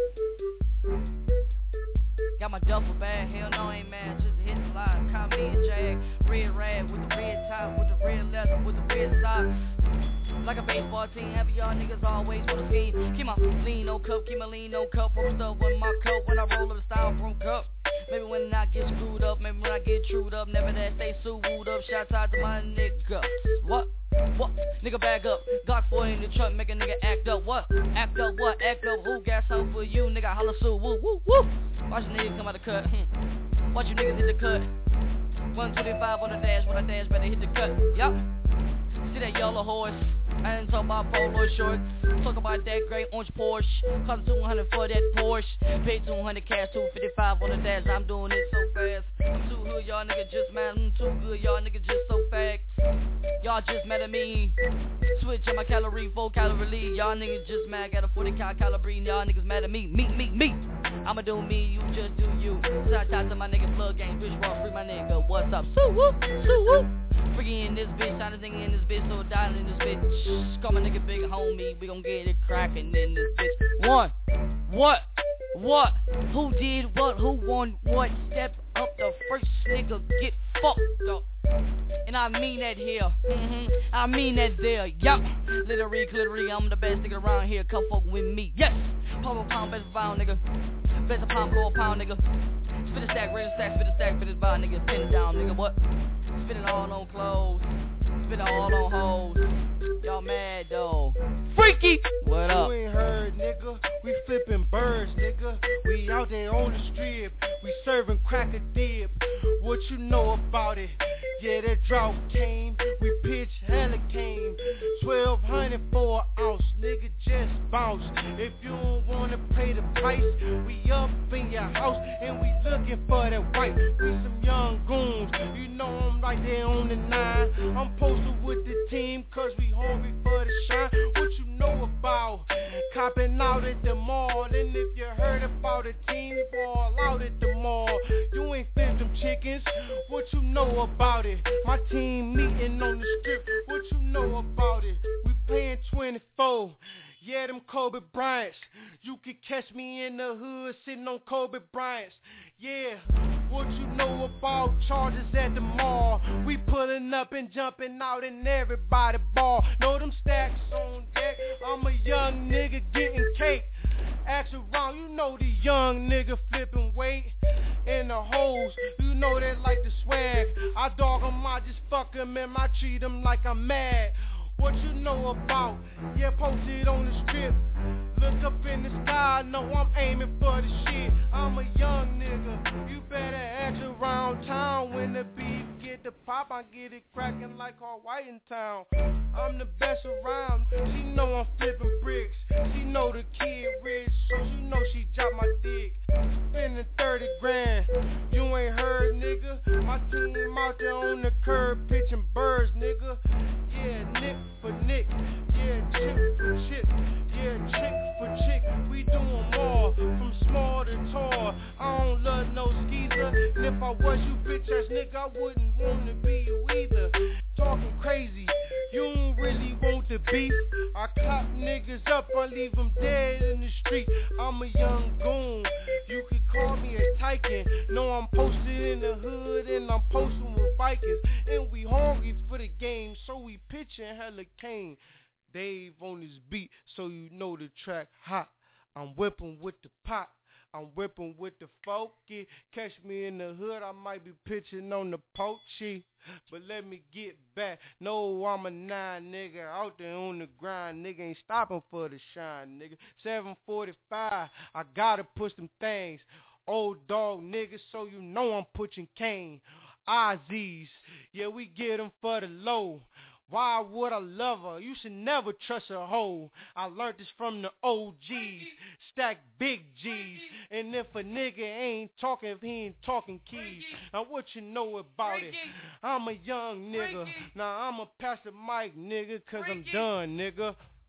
[SPEAKER 21] Got my duffel bag, hell no, ain't mad, just a hit the line. Call me and Jag, red rag with the red top, with the red leather, with the red socks. Like a baseball team, happy y'all niggas always wanna scheme. Keep my lean, no cup, keep my lean, no cup. Roll stuff with my cup when I roll up the styrofoam cup. Maybe when I get screwed up, maybe when I get trued up. Never that stay sued up, shots out to my nigga. What? What? Nigga back up, Glock four in the truck, make a nigga act up. What? Act up what? Act up who? Gas out for you, nigga, holla sue, woo, woo, woo. Watch the niggas come out the cut, hmm. Watch you niggas hit the cut. one twenty-five on the dash, when I dash, better hit the cut, yup. See that yellow horse? I didn't talk about polo shorts. Talk about that great orange Porsche. Cost two hundred for that Porsche. Paid two hundred cash, two fifty-five on the dash. I'm doing it so fast. I'm too hood, y'all niggas just mad. I'm too good, y'all niggas just so fast. Y'all just mad at me. Switch on my calorie, full calorie lead. Y'all niggas just mad, got a forty cal calorie. Y'all niggas mad at me. Me, me, me. I'ma do me, you just do you. Shout out to my nigga Plug Gang, Rich Raw, free my nigga. What's up? Sue whoop, sue whoop. Freaky in this bitch, trying to think in this bitch, so dying in this bitch. Call my nigga big homie, we gon' get it crackin' in this bitch. One, what, what, who did what, who won what, step up the first nigga, get fucked up. And I mean that here, mm-hmm, I mean that there, yup. Literally, clitory, I'm the best nigga around here, come fuck with me, yes. Pound a pound, best a pound, nigga. Best a pound, blow a pound, nigga. Spit a stack, raise a stack, spit a stack, spit a bar, nigga. Pin it down, nigga, what? Spit it all on clothes. Spit it all on hoes. Y'all mad, though. Freaky! What up?
[SPEAKER 13] You ain't heard, nigga. We flipping birds, nigga. We out there on the strip. We serving cracker dip. What you know about it? Yeah, that drought came. We pitch hella came. twelve hundred for an ounce, nigga, just bounce. If you don't wanna pay the price, we up in your house and we looking for that white. We some young goons, you know I'm right there on the nine. I'm posted with the team cause we hungry for the shine. What you know about copping out at the mall? And if you heard about the team, ball out at the mall. You ain't flipped them chickens, what you know about it? My team meeting on the strip, what you know about it? We playing twenty-four. Yeah, them Kobe Bryants. You could catch me in the hood sitting on Kobe Bryants. Yeah, what you know about charges at the mall? We pulling up and jumping out in everybody ball. Know them stacks on deck. I'm a young nigga getting cake. Ask around, you know the young nigga flipping weight in the hoes. You know they like the swag. I dog 'em, I just fuck 'em, and I treat 'em like I'm mad. What you know about? Yeah, posted on the strip. Look up in the sky, know I'm aiming for the shit. I'm a young nigga, you better act around town. When the beef get the pop, I get it cracking like all white in town. I'm the best around, she know I'm flipping bricks. She know the kid rich, so you know she dropped my dick. Spending thirty grand, you ain't heard, nigga. My team out there on the curb pitching birds, nigga. Yeah, Nick for Nick, yeah, chick for chick, yeah, chick for chick. We do 'em all, from small to tall. I don't love no skeezer, and if I was you bitch ass nigga, I wouldn't wanna be you either. Talking crazy, you don't really want the beef. I cop niggas up, I leave them dead in the street. I'm a young goon, you could call me a Tycoon. Know I'm posted in the hood and I'm posting with bikers. And we hungry for the game, so we pitching hella cane. Dave on his beat, so you know the track hot. I'm whipping with the pop, I'm whipping with the funky. Catch me in the hood, I might be pitching on the poachy. But let me get back, no, I'm a nine nigga, out there on the grind, nigga, ain't stopping for the shine, nigga. seven forty-five, I gotta push them things. Old dog nigga, so you know I'm pushing cane. Ozzy's, yeah, we get them for the low. Why would I love her? You should never trust a hoe. I learned this from the O Gs. Stack big G's. And if a nigga ain't talking, if he ain't talking keys. Now what you know about it? I'm a young nigga. Now I'ma pass the mic, nigga, cause I'm done, nigga.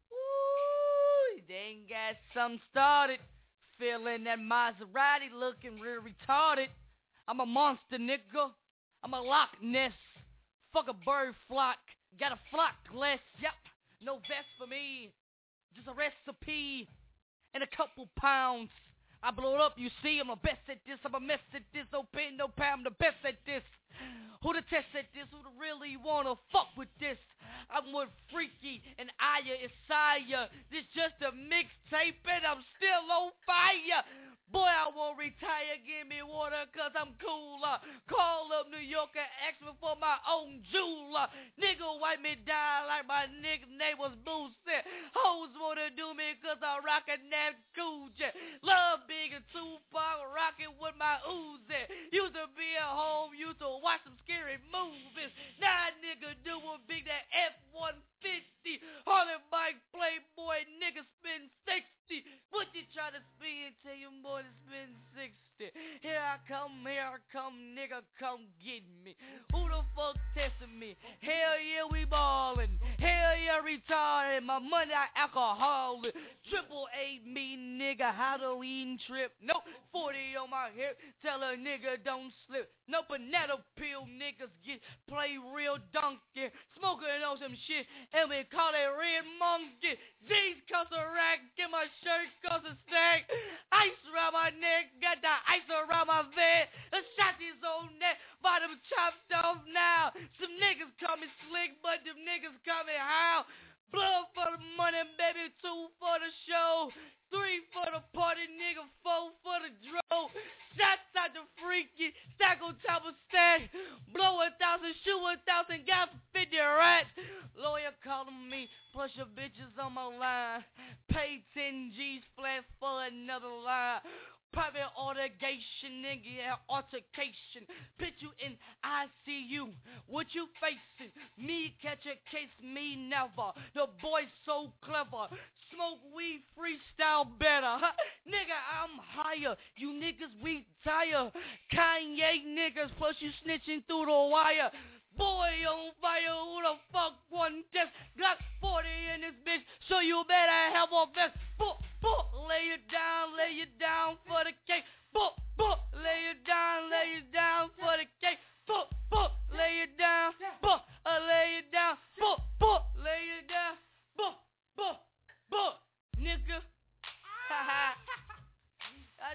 [SPEAKER 21] Ooh, they ain't got something started. Feeling that Maserati looking real retarded. I'm a monster, nigga. I'm a Loch Ness. Fuck a bird flock. Got a flock less, yep. No vest for me. Just a recipe and a couple pounds. I blow it up, you see. I'm the best at this. I'm a mess at this. No pin, no pound. I'm the best at this. Who the test at this? Who the really wanna fuck with this? I'm with Freaky and Aya Isaiah. This just a mixtape and I'm still on fire. Boy, I won't retire, give me water, cause I'm cooler. Call up New York and ask me for my own jeweler. Nigga wipe me down like my nigga name was Boosie. Hoes wanna do me cause I'm rockin' that Gucci. Love Big and Tupac, rockin' with my Uzi. Used to be at home, used to watch some scary movies. Now nigga doing big that F one fifty. Harley Mike, Playboy, nigga spend sixty. What you try to spend till your boy to spend sixty? Here I come, here I come, nigga, come get me. Who the fuck testing me? Hell yeah, we ballin'. Hell yeah, retarded. My money I alcoholic. Triple A me, nigga, Halloween trip. Nope, forty on my hip. Tell a nigga don't slip. No banana peel, niggas get play real donkey. Smoking on some shit, and we call it red monkey. These cost a rack, get my shirt cost a stack. Ice around my neck, got the ice around my vest. The shotties on that, bottom chopped off now. Some niggas call me slick, but them niggas call me how? Blood for the money, baby, two for the show. Three for the party, nigga, four for the dro. Shots out the Freaky, stack on top of stack. Blow a thousand, shoot a thousand, got fifty rats. Lawyer calling me, plus your bitches on my line. Pay ten G's flat for another line. Private altercation, nigga, altercation. Put you in I C U. What you facing? Me catch a case, me never. The boy so clever. Smoke weed, freestyle better. Huh? Nigga, I'm higher. You niggas, we tire. Kanye niggas, plus you snitching through the wire. Boy on fire, who the fuck won this? Glock forty in this bitch, so you better have a vest. Boop, boop, lay it down, lay it down for the cake. Boop, boop, lay it down, lay it down for the cake. Boop, boop, lay it down, boop, uh, lay it down, boop, boop, lay it down, boop,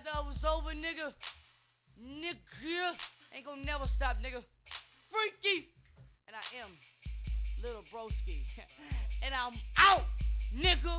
[SPEAKER 21] thought it was over, nigga. Nigga. Ain't gonna never stop, nigga. Freaky. And I am Little Broski. And I'm out, nigga.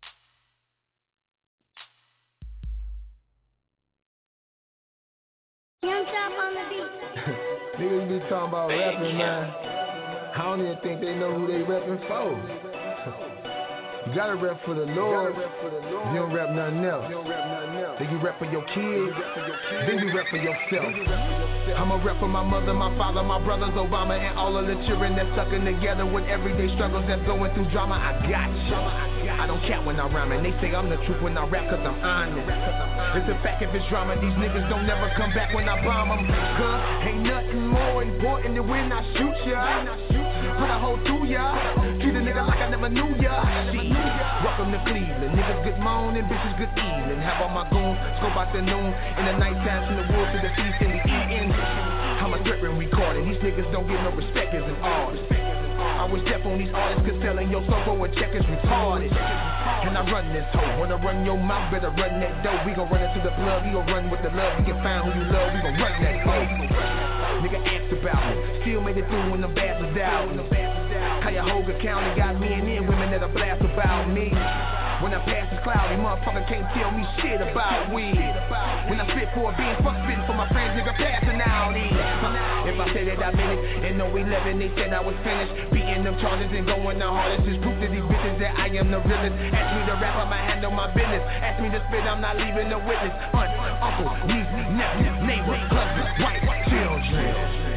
[SPEAKER 5] Young Chop on the beat.
[SPEAKER 12] Niggas be talking about rapping, man. I don't even think they know who they rapping for. You gotta rap for the Lord. You don't rap nothing else. Then you rap for your kids. Then you rap for yourself. I'ma rap for my mother, my father, my brothers, Obama, and all of the children that's sucking together with everyday struggles that's going through drama. I got you. I don't cap when I rhyme, and they say I'm the truth when I rap cause I'm honest. It's a fact if it's drama, these niggas don't never come back when I bomb them. Cause ain't nothing more important than when I shoot ya. Put a hole through ya. Treat a nigga like I never knew ya. See, welcome to Cleveland. Niggas good morning, bitches good evening. Have all my goons scope out the noon. In the night time from the woods to the feast and we eating. I'm a threat when recording. These niggas don't get no respect as an artist. I was deaf on these artists cause selling your soul for a check is retarded. And I run this hoe. Wanna run your mouth, better run that dough. We gon' run into the plug, we gon' run with the love. We can find who you love, we gon' run that hoe. Nigga asked about me, still made it through when the bad was out. Cuyahoga County got me and then women that are blast about me. When I pass this cloudy, motherfucker can't tell me shit about weed. When I spit for a bean, fuck spitting for my friends, nigga passing out these. If I say that I meant it, and no eleven, they said I was finished. Beating them charges and going the hardest is proof to these bitches that I am the realest. Ask me to rap, I'ma handle my business. Ask me to spit, I'm not leaving a witness. Aunt, uncle, niece, nephew, neighbor, cousin, wife, children.